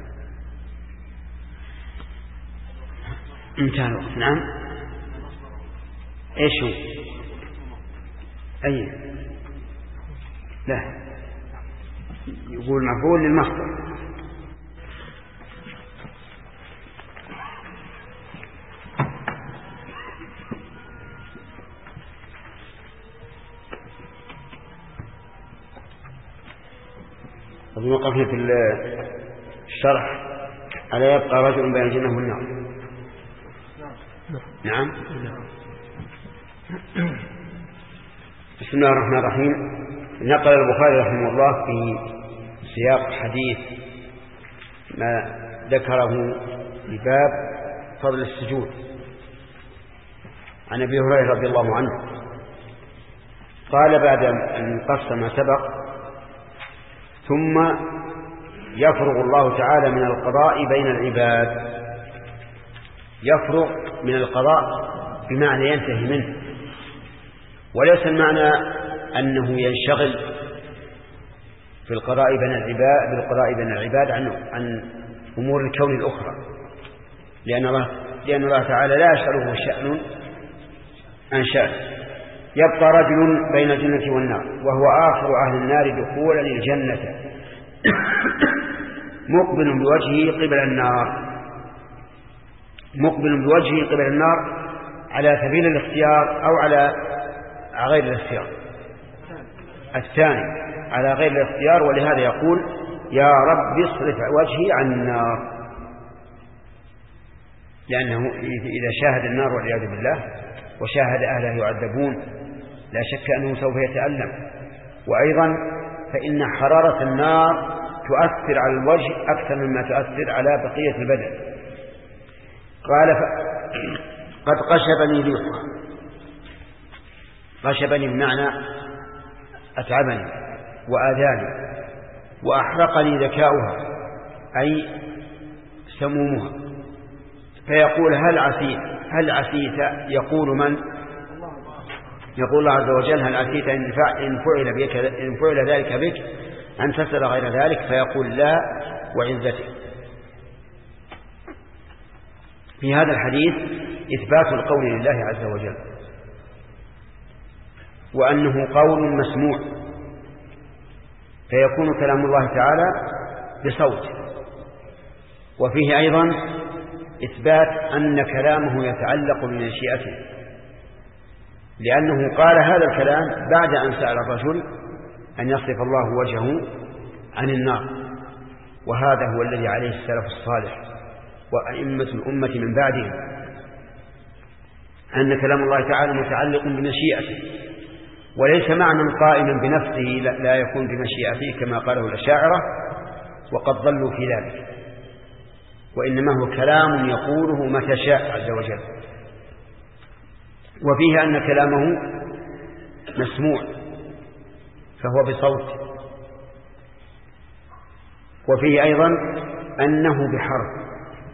انتهى الوقت. نعم. ايش هو؟ أي لا، يقول مفعول للمصدر. وقفنا في الشرح على يبقى رجل بين الجنة والنار. نعم. بسم الله الرحمن الرحيم. نقل البخاري رحمه الله في سياق حديث ما ذكره في باب فضل السجود عن أبي هريرة رضي الله عنه قال بعد أن قص ما سبق ثم يفرغ الله تعالى من القضاء بين العباد. يفرغ من القضاء بمعنى ينتهي منه، وليس المعنى أنه ينشغل في القضاء بين العباد عن أمور الكون الأخرى، لأن الله تعالى لا يشغله شأن عن شأن. يبقى رجل بين الجنة والنار وهو آخر أهل النار دخولا للجنة مقبل بوجهه قبل النار. مقبل بوجهه قبل النار على سبيل الاختيار أو على غير الاختيار؟ الثاني على غير الاختيار، ولهذا يقول يا رب اصرف وجهي عن النار، لأنه إذا شاهد النار والعياذ بالله وشاهد أهله يعذبون لا شك أنه سوف يتألم. وأيضا فإن حرارة النار تؤثر على الوجه أكثر مما تؤثر على بقية البدن. قال قد قشبني ريحها. قشبني بمعنى أتعبني وآذاني، وأحرقني ذكاؤها أي سمومها. فيقول هل عسيت يقول من؟ يقول الله عز وجل هل عسيت إن فعل ذلك بك أن تسأل غير ذلك؟ فيقول لا وعزتك. في هذا الحديث إثبات القول لله عز وجل، وأنه قول مسموع، فيكون كلام الله تعالى بصوت. وفيه أيضا إثبات أن كلامه يتعلق بمشيئته، لأنه قال هذا الكلام بعد أن سأل الرجل أن يصرف الله وجهه عن النار. وهذا هو الذي عليه السلف الصالح وأئمة الأمة من بعدهم، أن كلام الله تعالى متعلق بمشيئته، وليس معنى قائما بنفسه لا يكون بمشيئته كما قاله الأشاعرة وقد ضلوا في ذلك، وإنما هو كلام يقوله متى شاء عز وجل. وفيه أن كلامه مسموع فهو بصوت. وفيه أيضا أنه بحرف،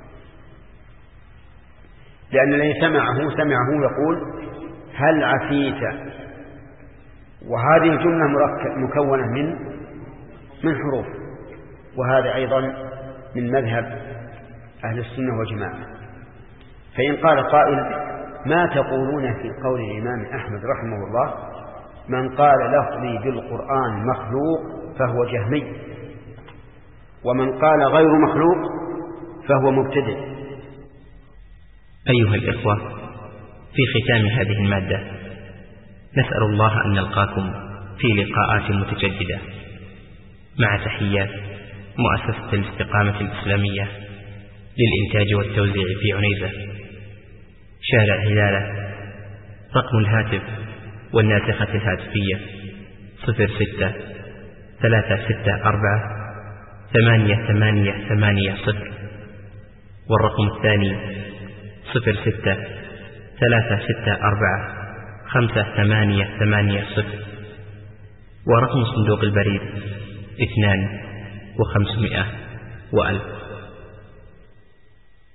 لأن الذي سمعه يقول هل عفيت، وهذه الجملة مكونة من حروف، وهذا أيضا من مذهب أهل السنة والجماعة. فإن قال قائل ما تقولون في قول الإمام أحمد رحمه الله من قال لفظي بالقرآن مخلوق فهو جهمي، ومن قال غير مخلوق فهو مبتدع. أيها الإخوة، في ختام هذه المادة نسأل الله أن نلقاكم في لقاءات متجددة، مع تحيات مؤسسة الاستقامة الإسلامية للإنتاج والتوزيع في عنيزة، شارع هلالة. رقم الهاتف والناسخة الهاتفية 06-364-8880، والرقم الثاني 06-364-5880، ورقم صندوق البريد 2500 و1000.